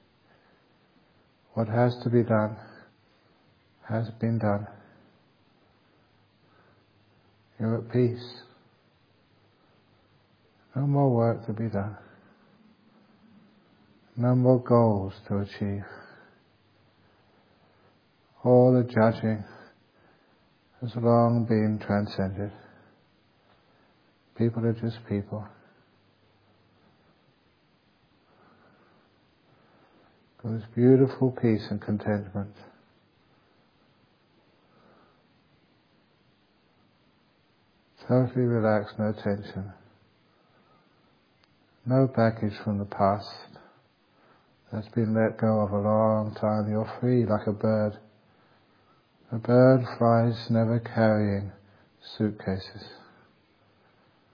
What has to be done has been done. You're at peace. No more work to be done. No more goals to achieve. All the judging has long been transcended. People are just people. Got this beautiful peace and contentment. Totally relaxed, no tension. No baggage from the past that's been let go of a long time. You're free like a bird. A bird flies never carrying suitcases.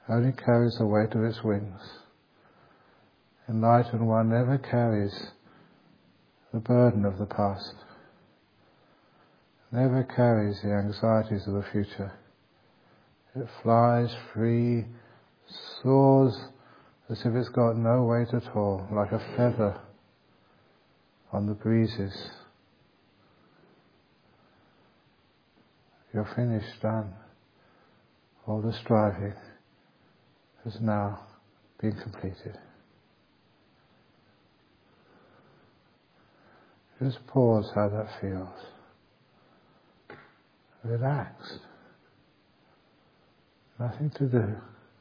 only carries the weight of its wings. Enlightened one never carries the burden of the past, never carries the anxieties of the future. It flies free, soars as if it's got no weight at all, like a feather on the breezes. You're finished, done. All the striving has now been completed. Just pause how that feels. Relaxed. Nothing to do.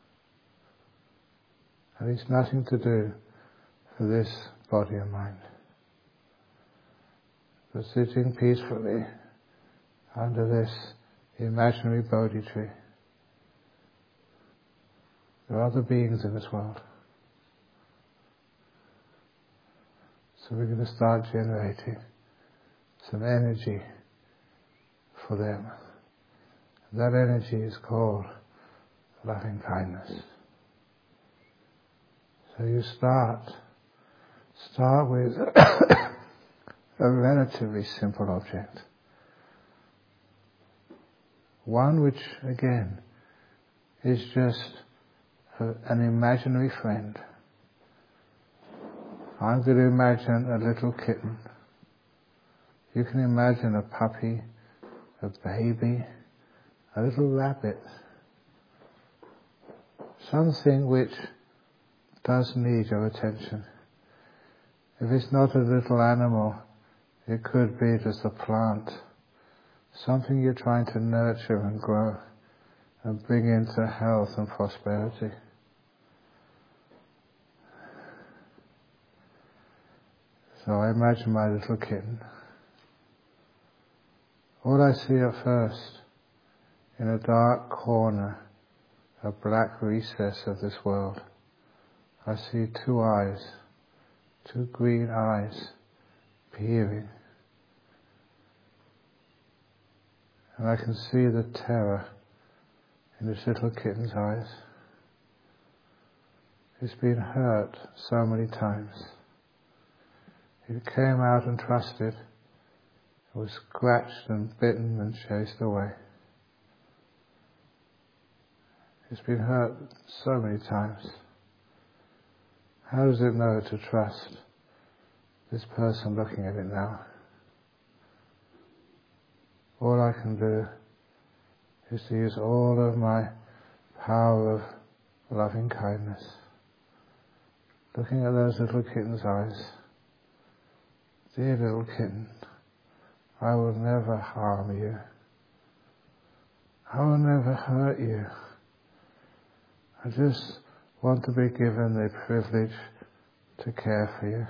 At least nothing to do for this body and mind. But sitting peacefully under this imaginary Bodhi tree. There are other beings in this world. So we're going to start generating some energy for them. That energy is called loving kindness. So you start with a relatively simple object. One which, again, is just an imaginary friend. I'm going to imagine a little kitten. You can imagine a puppy, a baby, a little rabbit. Something which does need your attention. If it's not a little animal, it could be just a plant. Something you're trying to nurture and grow and bring into health and prosperity. So I imagine my little kitten. All I see at first, in a dark corner, a black recess of this world, I see two eyes, two green eyes, peering. And I can see the terror in this little kitten's eyes. It's been hurt so many times. It came out and trusted. It was scratched and bitten and chased away. It's been hurt so many times. How does it know to trust this person looking at it now? All I can do is to use all of my power of loving kindness. Looking at those little kitten's eyes. Dear little kitten, I will never harm you. I will never hurt you. I just want to be given the privilege to care for you,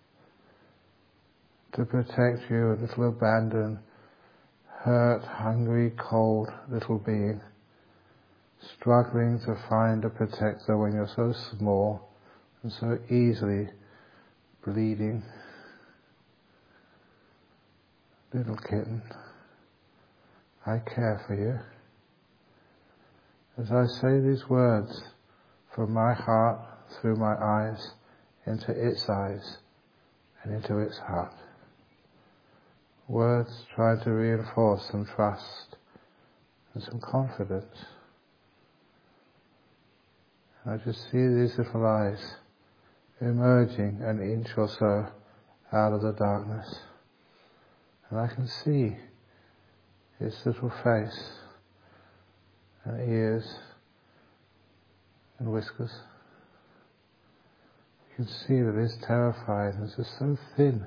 to protect you, a little abandoned, hurt, hungry, cold little being, struggling to find a protector when you're so small and so easily bleeding. Little kitten, I care for you. As I say these words from my heart, through my eyes, into its eyes, and into its heart. Words try to reinforce some trust and some confidence. I just see these little eyes emerging an inch or so out of the darkness. And I can see its little face and ears and whiskers. You can see that it's terrified and it's just so thin.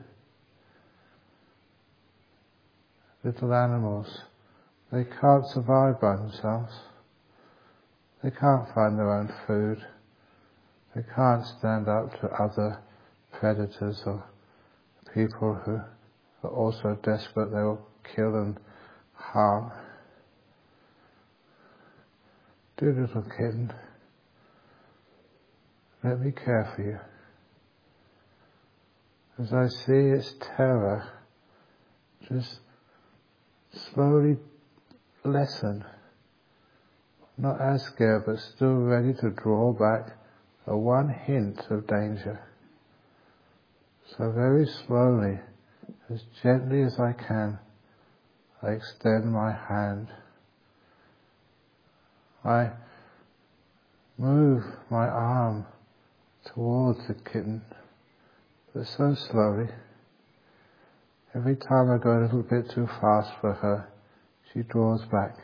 Little animals, they can't survive by themselves. They can't find their own food. They can't stand up to other predators or people who are also desperate. They will kill and harm. Dear little kitten, let me care for you. As I see its terror just slowly lessen not as scared, but still ready to draw back at one hint of danger. So very slowly, as gently as I can, I extend my hand. I move my arm towards the kitten, but so slowly. Every time I go a little bit too fast for her, she draws back.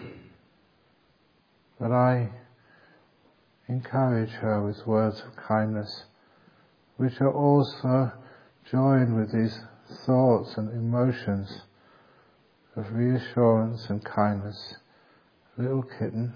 But I encourage her with words of kindness, which are also joined with these thoughts and emotions of reassurance and kindness. Little kitten,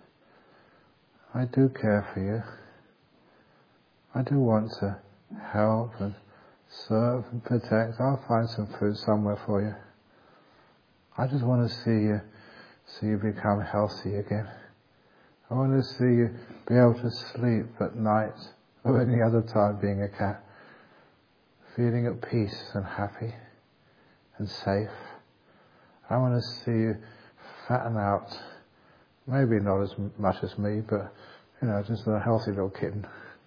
I do care for you. I do want to help and serve and protect. I'll find some food somewhere for you. I just want to see you become healthy again. I want to see you be able to sleep at night or any other time being a cat, feeling at peace and happy and safe. I want to see you fatten out, maybe not as much as me, but just a healthy little kitten.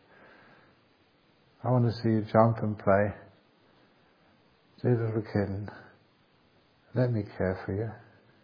I want to see you jump and play. Dear little kitten, let me care for you.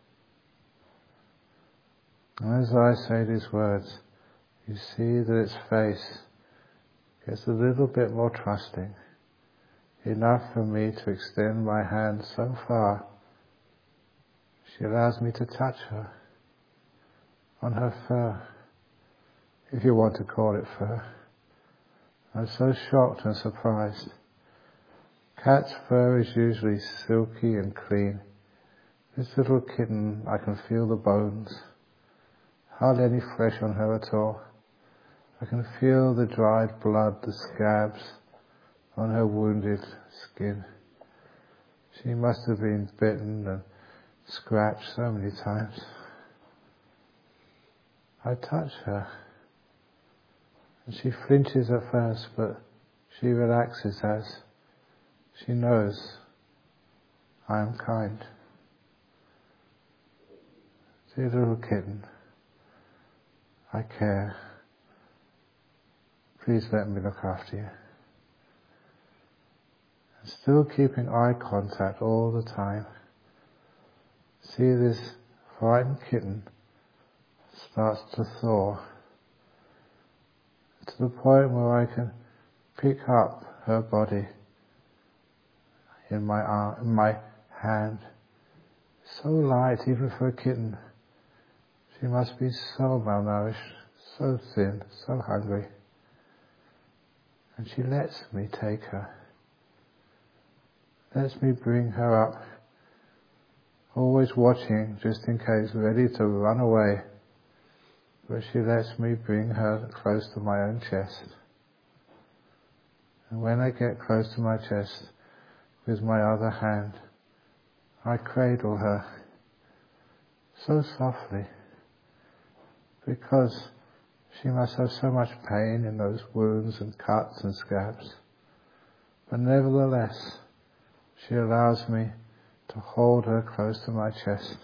And as I say these words, you see that its face gets a little bit more trusting, enough for me to extend my hand so far. She allows me to touch her on her fur, if you want to call it fur. I'm so shocked and surprised. Cat's fur is usually silky and clean. This little kitten, I can feel the bones. Hardly any flesh on her at all. I can feel the dried blood, the scabs on her wounded skin. She must have been bitten and scratched so many times. I touch her, and she flinches at first, but she relaxes as she knows I am kind. Dear little kitten, I care. Please let me look after you. And still keeping eye contact all the time. See this frightened kitten starts to thaw to the point where I can pick up her body in my arm, in my hand. So light, even for a kitten. She must be so malnourished, so thin, so hungry. And she lets me take her. Lets me bring her up. Always watching, just in case, ready to run away. But she lets me bring her close to my own chest. And when I get close to my chest, with my other hand, I cradle her so softly, because she must have so much pain in those wounds and cuts and scabs. But nevertheless, she allows me to hold her close to my chest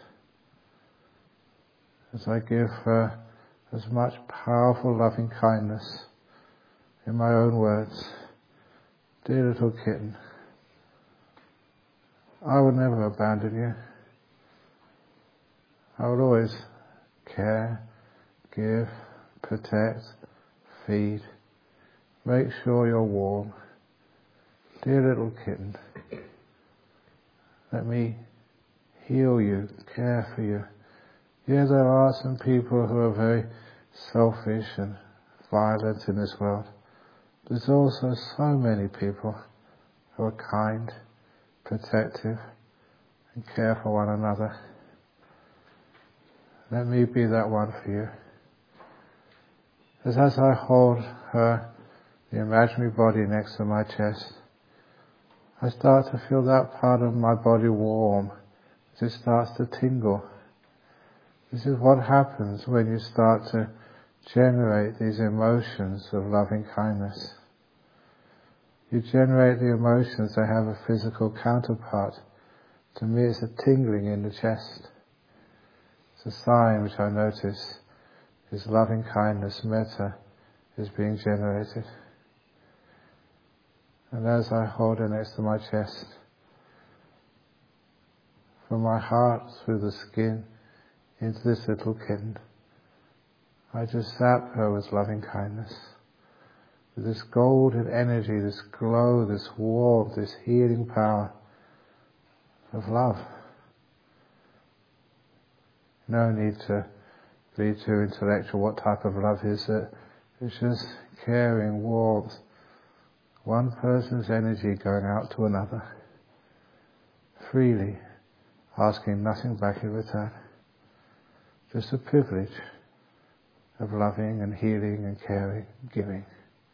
as I give her as much powerful loving kindness in my own words. Dear little kitten, I will never abandon you. I will always care, give, protect, feed, make sure you're warm. Dear little kitten, let me heal you, care for you. Yeah, there are some people who are very selfish and violent in this world. There's also so many people who are kind, protective, and care for one another. Let me be that one for you. As I hold her, the imaginary body next to my chest, I start to feel that part of my body warm as it starts to tingle. This is what happens when you start to generate these emotions of loving kindness. You generate the emotions that have a physical counterpart. To me, it's a tingling in the chest. It's a sign which I notice this loving kindness, metta, is being generated. And as I hold it next to my chest, from my heart through the skin into this little kitten, I just zap her with loving kindness, with this golden energy, this glow, this warmth, this healing power of love. No need to be too intellectual. What type of love is it? It's just caring, warmth, one person's energy going out to another, freely, asking nothing back in return. Just the privilege of loving and healing and caring, giving.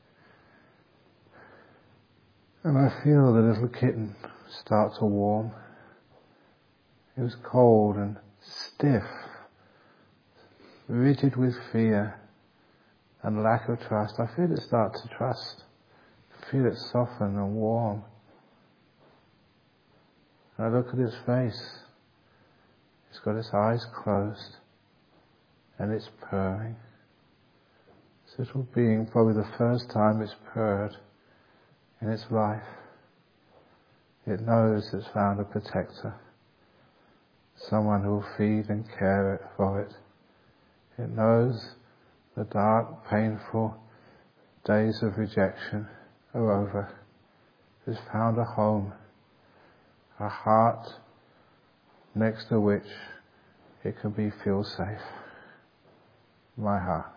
And I feel the little kitten start to warm. It was cold and stiff, rigid with fear and lack of trust. I feel it start to trust. I feel it soften and warm. And I look at its face. It's got its eyes closed and it's purring. This little being, probably the first time it's purred in its life. It knows it's found a protector, someone who will feed and care for it. It knows the dark, painful days of rejection are over. It's found a home, a heart next to which it can feel safe. My heart.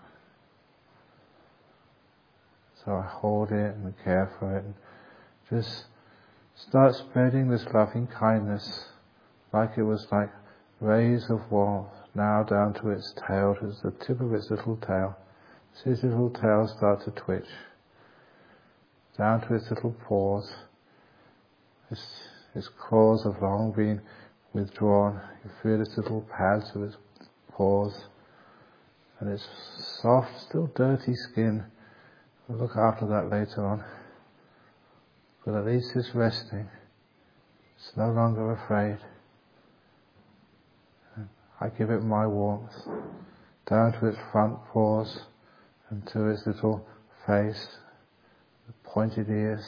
So I hold it and care for it and just start spreading this loving kindness like it was like rays of warmth now down to its tail, to the tip of its little tail. See its little tail start to twitch. Down to its little paws. Its claws have long been withdrawn. You feel its little pads of its paws. And its soft, still dirty skin. We'll look after that later on. But at least it's resting. It's no longer afraid. And I give it my warmth. Down to its front paws and to its little face, the pointed ears.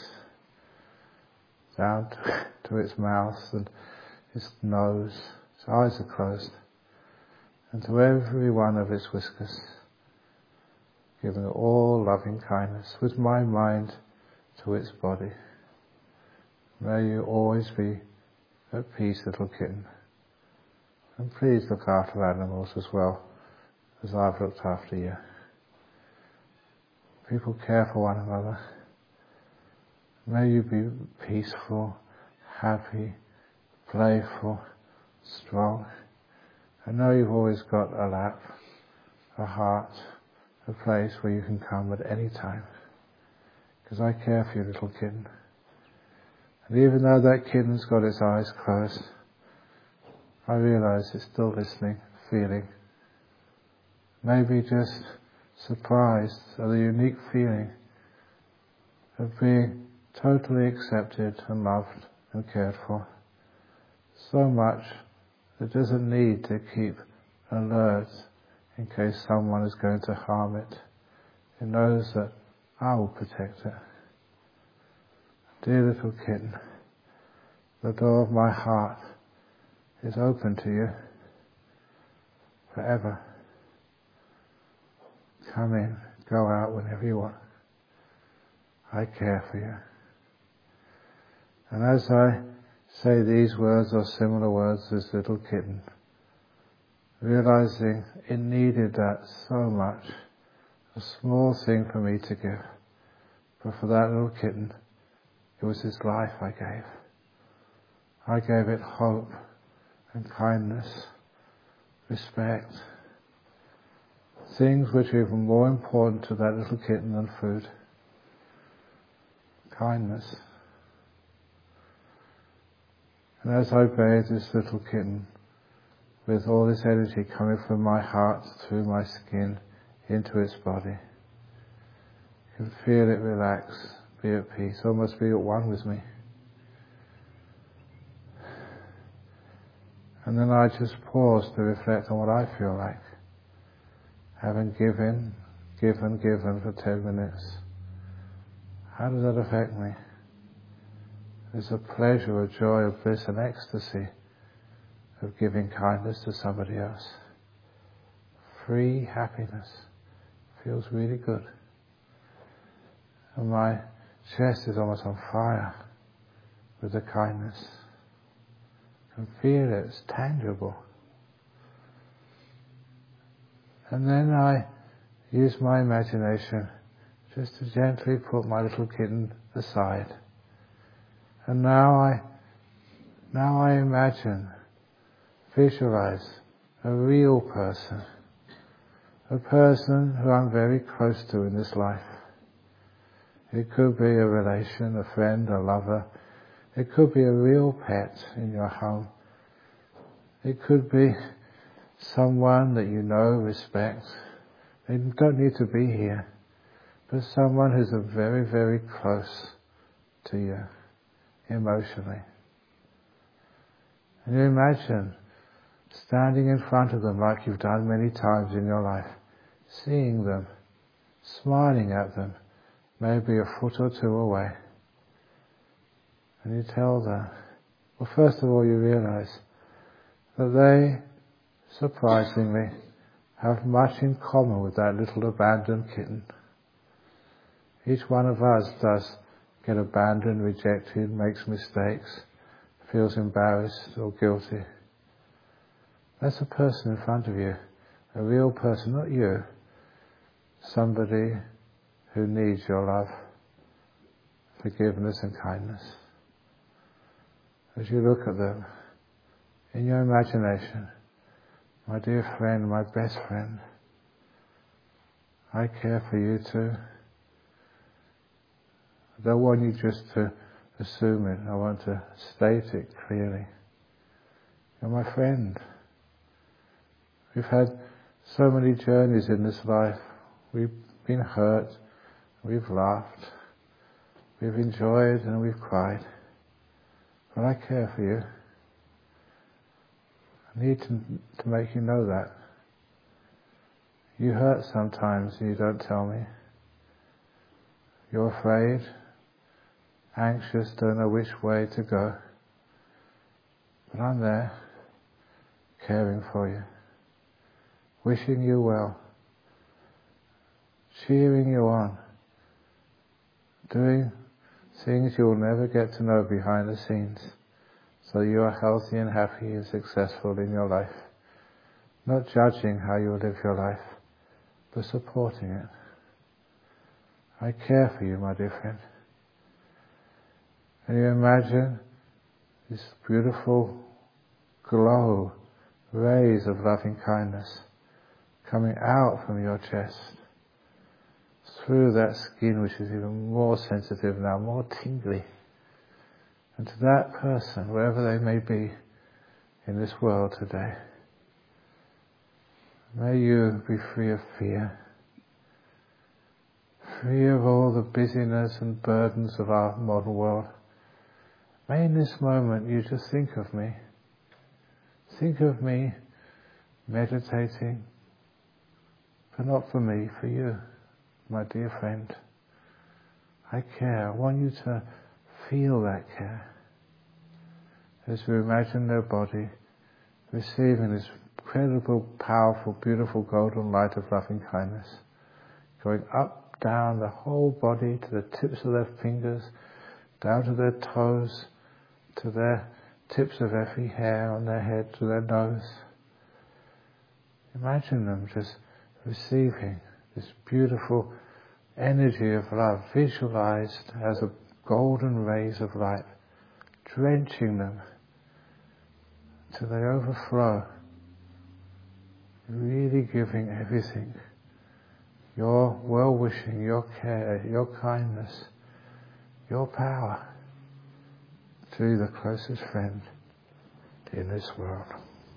Down to its mouth and its nose. Its eyes are closed. And to every one of its whiskers, giving it all loving kindness with my mind to its body. May you always be at peace, little kitten. And please look after animals as well as I've looked after you. People care for one another. May you be peaceful, happy, playful, strong. I know you've always got a lap, a heart, a place where you can come at any time. Because I care for you, little kitten. And even though that kitten's got its eyes closed, I realise it's still listening, feeling. Maybe just surprised at the unique feeling of being totally accepted and loved and cared for. So much that it doesn't need to keep alert in case someone is going to harm it. It knows that I will protect it. Dear little kitten, the door of my heart is open to you forever. Come in, go out whenever you want. I care for you. And as I say these words or similar words, this little kitten, realizing it needed that so much, a small thing for me to give, but for that little kitten, it was its life I gave. I gave it hope and kindness, respect, things which are even more important to that little kitten than food. Kindness. And as I bathe this little kitten with all this energy coming from my heart through my skin into its body, you can feel it relax, be at peace, almost be at one with me. And then I just pause to reflect on what I feel like. having given for 10 minutes, how does that affect me? There's a pleasure, a joy, a bliss, an ecstasy of giving kindness to somebody else. Free happiness. Feels really good. And my chest is almost on fire with the kindness. I can feel it, it's tangible. And then I use my imagination just to gently put my little kitten aside. And now I imagine, visualize a real person, a person who I'm very close to in this life. It could be a relation, a friend, a lover. It could be a real pet in your home. It could be someone that you know, respect. They don't need to be here, but someone who's very, very close to you emotionally. And you imagine standing in front of them like you've done many times in your life, seeing them, smiling at them, maybe a foot or two away. And you tell them, well, first of all you realize that they, surprisingly, have much in common with that little abandoned kitten. Each one of us does get abandoned, rejected, makes mistakes, feels embarrassed or guilty. That's a person in front of you, a real person, not you. Somebody who needs your love, forgiveness and kindness. As you look at them, in your imagination, my dear friend, my best friend, I care for you too. I don't want you just to assume it, I want to state it clearly. You're my friend. We've had so many journeys in this life. We've been hurt, we've laughed, we've enjoyed and we've cried. But I care for you. I need to make you know that. You hurt sometimes and you don't tell me. You're afraid, anxious, don't know which way to go. But I'm there, caring for you, wishing you well, cheering you on, doing things you'll never get to know behind the scenes, so you are healthy and happy and successful in your life. Not judging how you live your life, but supporting it. I care for you, my dear friend. And you imagine this beautiful glow, rays of loving kindness coming out from your chest, through that skin which is even more sensitive now, more tingly. And to that person, wherever they may be in this world today, may you be free of fear, free of all the busyness and burdens of our modern world. May in this moment you just think of me. Think of me meditating, but not for me, for you, my dear friend. I care. I want you to feel that care. As you imagine their body receiving this incredible, powerful, beautiful golden light of loving kindness, going up, down the whole body to the tips of their fingers, down to their toes, to their tips of every hair on their head, to their nose. Imagine them just receiving this beautiful energy of love, visualized as a golden rays of light, drenching them till they overflow, really giving everything, your well-wishing, your care, your kindness, your power, to the closest friend in this world.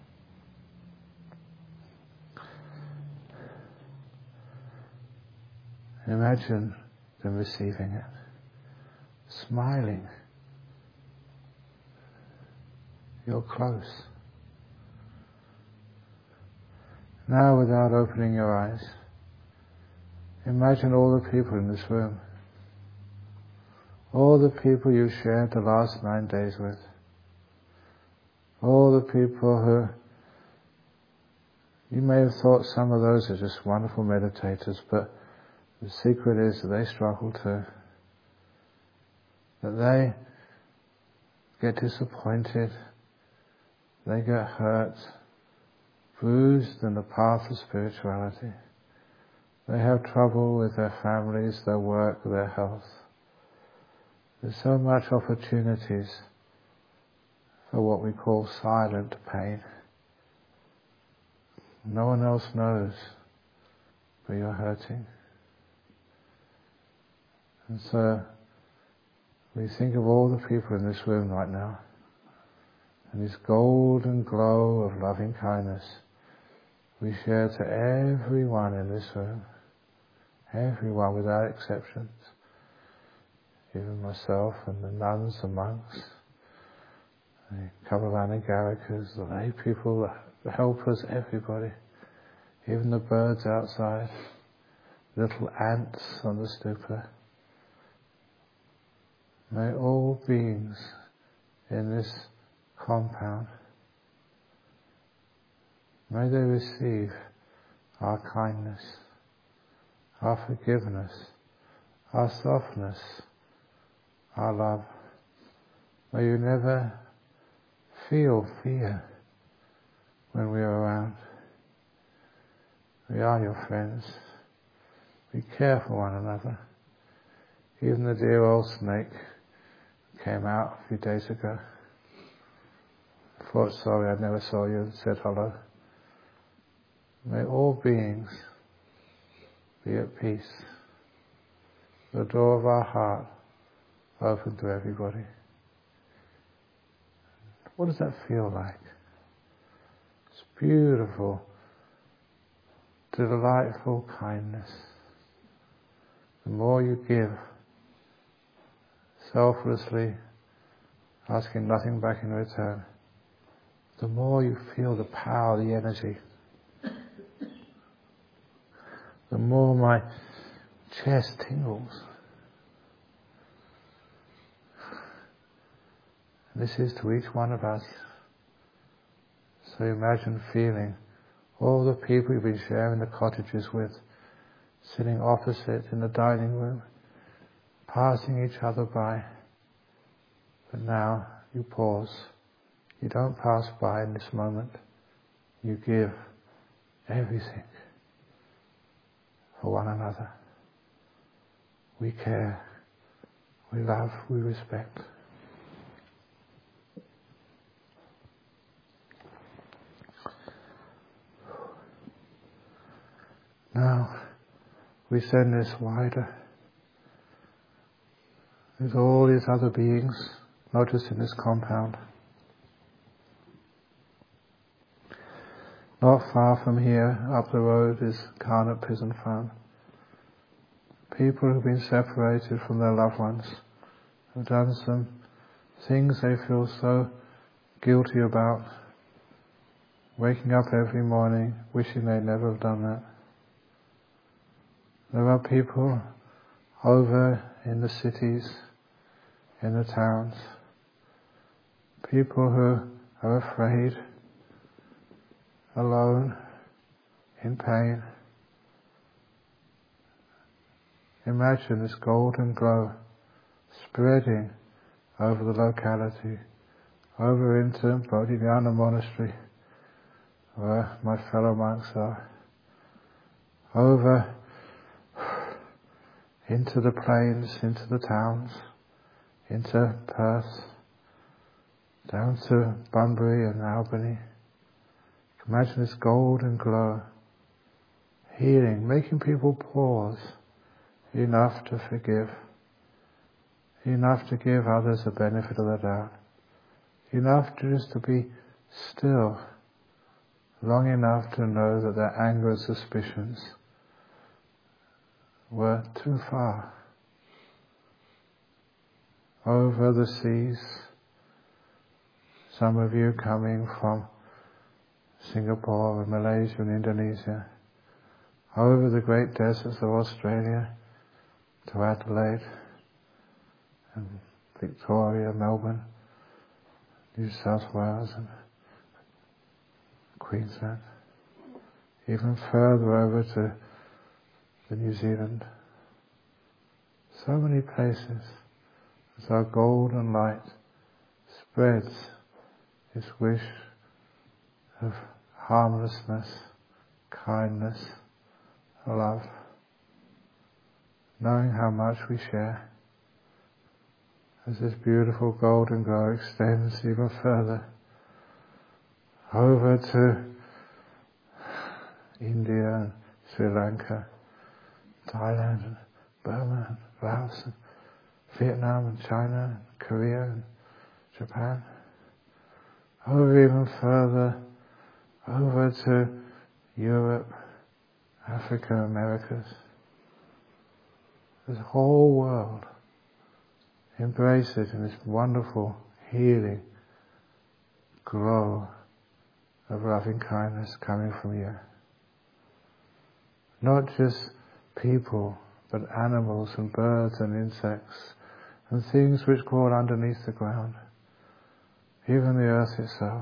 Imagine them receiving it, smiling. You're close. Now, without opening your eyes, Imagine all the people in this room. All the people you shared the last 9 days with. All the people who, you may have thought some of those are just wonderful meditators, but the secret is that they struggle too. That they get disappointed, they get hurt, bruised in the path of spirituality. They have trouble with their families, their work, their health. There's so much opportunities for what we call silent pain. No one else knows, but you're hurting. And so we think of all the people in this room right now, and this golden glow of loving kindness we share to everyone in this room, everyone without exceptions, even myself and the nuns, the monks, the Kavalana Garikas, the lay people, the helpers, everybody, even the birds outside, little ants on the stupa. May all beings in this compound, may they receive our kindness, our forgiveness, our softness, our love. May you never feel fear when we are around. We are your friends. We care for one another. Even the dear old snake came out a few days ago. I thought sorry I never saw you and said hello. May all beings be at peace. The door of our heart open to everybody. What does that feel like? It's beautiful, delightful kindness. The more you give, selflessly, asking nothing back in return, the more you feel the power, the energy. The more my chest tingles. This is to each one of us. So imagine feeling all the people you've been sharing the cottages with, sitting opposite in the dining room, passing each other by. But now you pause. You don't pass by in this moment. You give everything for one another. We care, we love, we respect. Now, we send this wider. There's all these other beings, not just in this compound. Not far from here, up the road, is Karnak Prison Farm. People who've been separated from their loved ones, have done some things they feel so guilty about, waking up every morning wishing they'd never have done that. There are people over in the cities, in the towns, people who are afraid, alone, in pain. Imagine this golden glow spreading over the locality, over into Bodhinyana Monastery, where my fellow monks are, over into the plains, into the towns, into Perth, down to Bunbury and Albany. Imagine this golden glow, healing, making people pause, enough to forgive, enough to give others the benefit of the doubt, enough just to be still, long enough to know that their anger and suspicions were too far. Over the seas, some of you coming from Singapore and Malaysia and Indonesia, over the great deserts of Australia to Adelaide and Victoria, Melbourne, New South Wales and Queensland, even further over to the New Zealand. So many places as our golden light spreads its wish of harmlessness, kindness, love, knowing how much we share, as this beautiful golden glow extends even further over to India and Sri Lanka, Thailand and Burma and Laos and Vietnam and China and Korea and Japan, over even further over to Europe, Africa, Americas. This whole world embraces in this wonderful healing glow of loving kindness coming from you. Not just people, but animals and birds and insects and things which crawl underneath the ground, even the earth itself.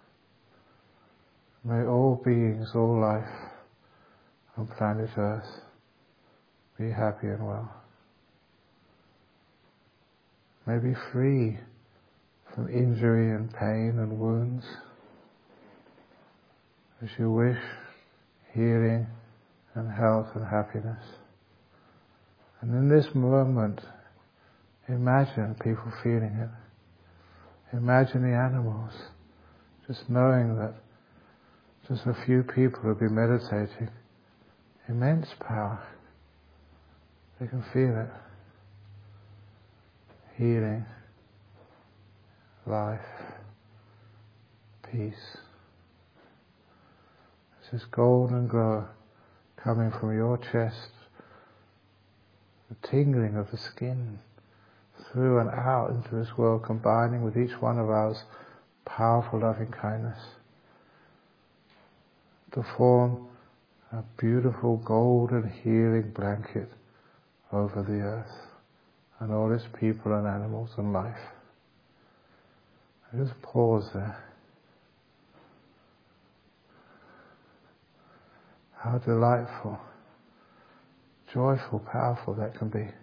May all beings, all life on planet Earth be happy and well. May be free from injury and pain and wounds. As you wish healing and health and happiness. And in this moment, imagine people feeling it. Imagine the animals, just knowing that just a few people will be meditating. Immense power. They can feel it. Healing, life, peace. This golden glow coming from your chest, the tingling of the skin through and out into this world, combining with each one of ours powerful loving kindness to form a beautiful golden healing blanket over the earth and all its people and animals and life. I just pause there. How delightful, joyful, powerful that can be.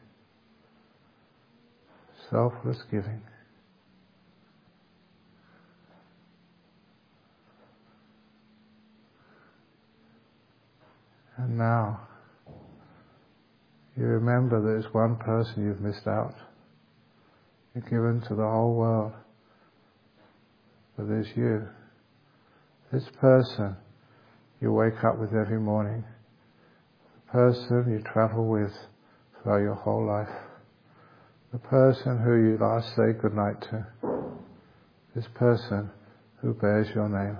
Selfless giving. And now, you remember there's one person you've missed out. You're given to the whole world. But there's you. This person you wake up with every morning. The person you travel with throughout your whole life. The person who you last say goodnight to. This person who bears your name.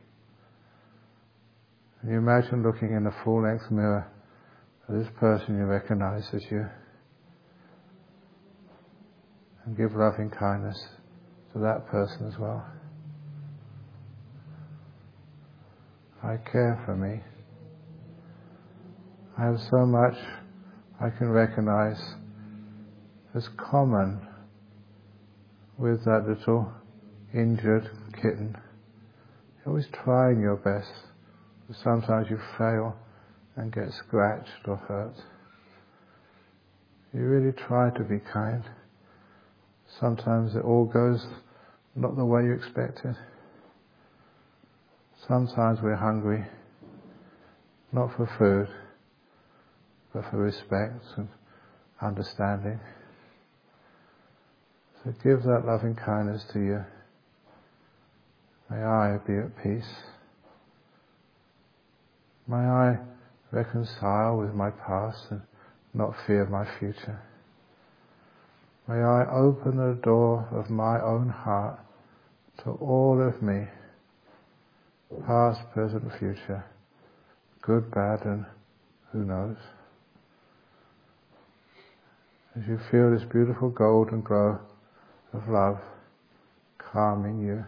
And you imagine looking in the full-length mirror at this person you recognize as you. And give loving kindness to that person as well. I care for me. I have so much I can recognize as common with that little injured kitten. You're always trying your best, but sometimes you fail and get scratched or hurt. You really try to be kind. Sometimes it all goes not the way you expected. Sometimes we're hungry, not for food, but for respect and understanding. So give that loving kindness to you. May I be at peace. May I reconcile with my past and not fear my future. May I open the door of my own heart to all of me, past, present, future, good, bad, and who knows. As you feel this beautiful golden glow of love calming you,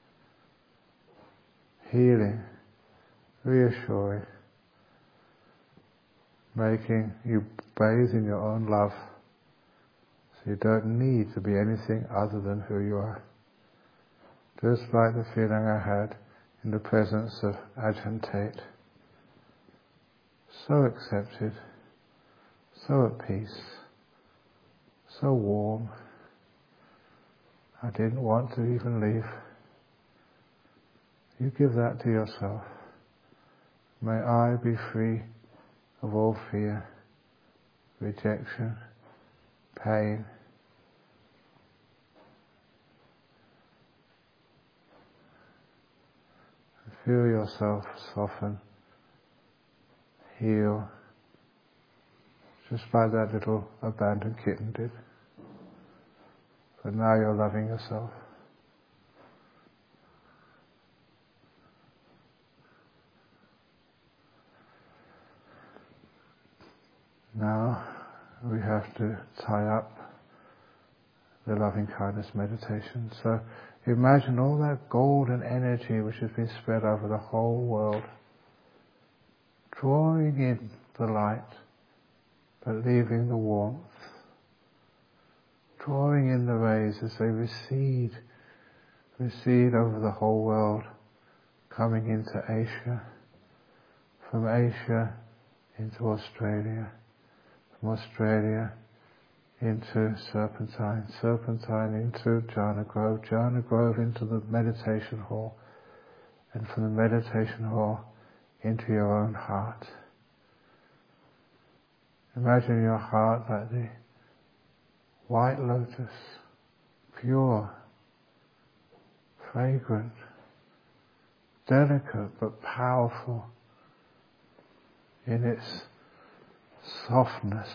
healing, reassuring, making you bathe in your own love, so you don't need to be anything other than who you are. Just like the feeling I had in the presence of Ajahn Tate. So accepted, so at peace, so warm. I didn't want to even leave. You give that to yourself. May I be free of all fear, rejection, pain. Feel yourself soften, heal, just like that little abandoned kitten did. But now you're loving yourself. Now we have to tie up the loving kindness meditation. So imagine all that golden energy which has been spread over the whole world, drawing in the light, but leaving the warmth, drawing in the rays as they recede over the whole world, coming into Asia, from Asia into Australia, from Australia into Serpentine, Serpentine into Jhana Grove into the meditation hall, and from the meditation hall into your own heart. Imagine your heart like the white lotus, pure, fragrant, delicate but powerful in its softness.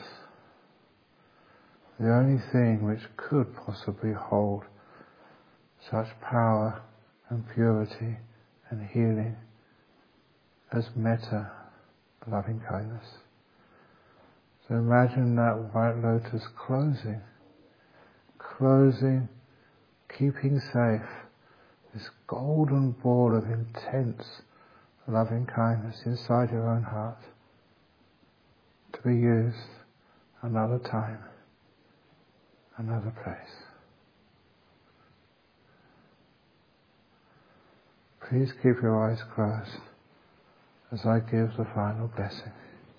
The only thing which could possibly hold such power and purity and healing as metta, loving kindness. So imagine that white lotus closing, keeping safe this golden ball of intense loving kindness inside your own heart, to be used another time, another place. Please keep your eyes closed as I give the final blessing.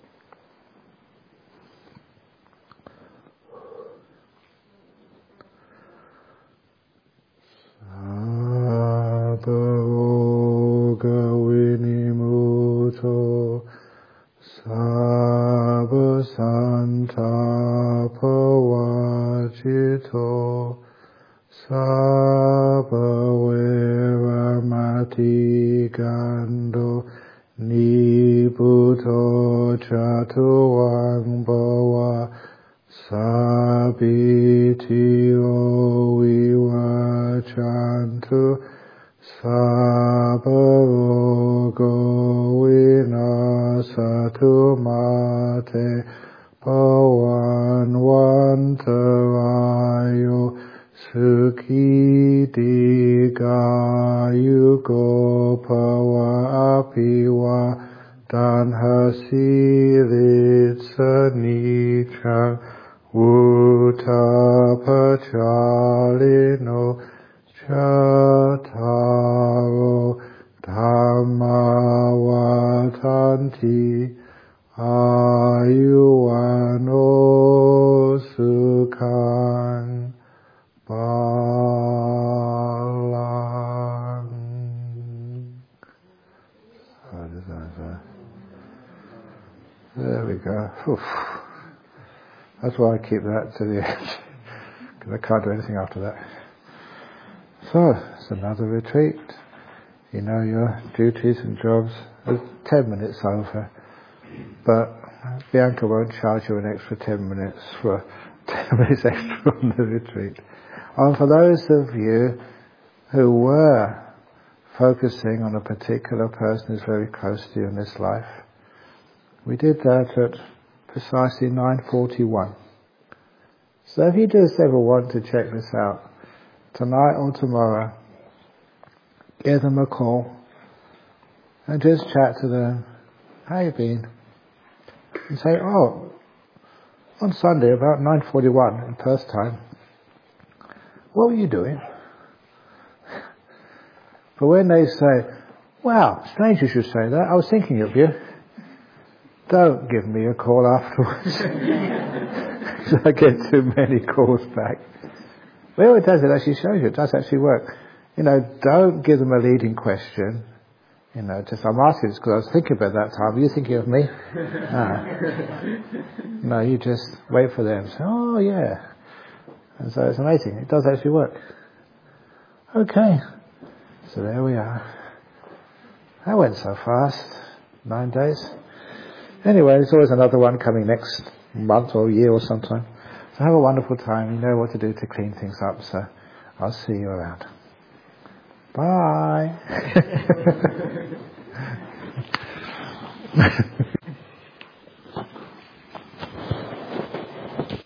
Sabha vinimuto, sabha santapavajito, sabha veramati gando, nibuto chatuang bhava, sabitio vivachantu, sabharogo vinasatu mate, pavanvantarayo sukhi digayugo pava apiva danhasiritsanitra Utapachalino Chataro Dhammavatanti Ayuano Sukhan Balang. There we go. Oof. That's why I keep that to the end, because I can't do anything after that. So, it's another retreat. You know your duties and jobs. It's 10 minutes over, but Bianca won't charge you an extra 10 minutes for 10 minutes extra on the retreat. And for those of you who were focusing on a particular person who's very close to you in this life, we did that at precisely 9:41. So if you just ever want to check this out, tonight or tomorrow, give them a call and just chat to them. How you been? and say, oh, on Sunday about 9:41 in first time, what were you doing? But when they say, wow, strange you should say that, I was thinking of you, don't give me a call afterwards. I get too many calls back. Well, it does, it actually shows you, it does actually work. Don't give them a leading question. Just, I'm asking this because I was thinking about that time. Are you thinking of me? No, you just wait for them. Say, oh, yeah. And so it's amazing. It does actually work. Okay. So there we are. That went so fast. 9 days. Anyway, there's always another one coming next month or year or sometime. So have a wonderful time. You know what to do to clean things up. So I'll see you around. Bye.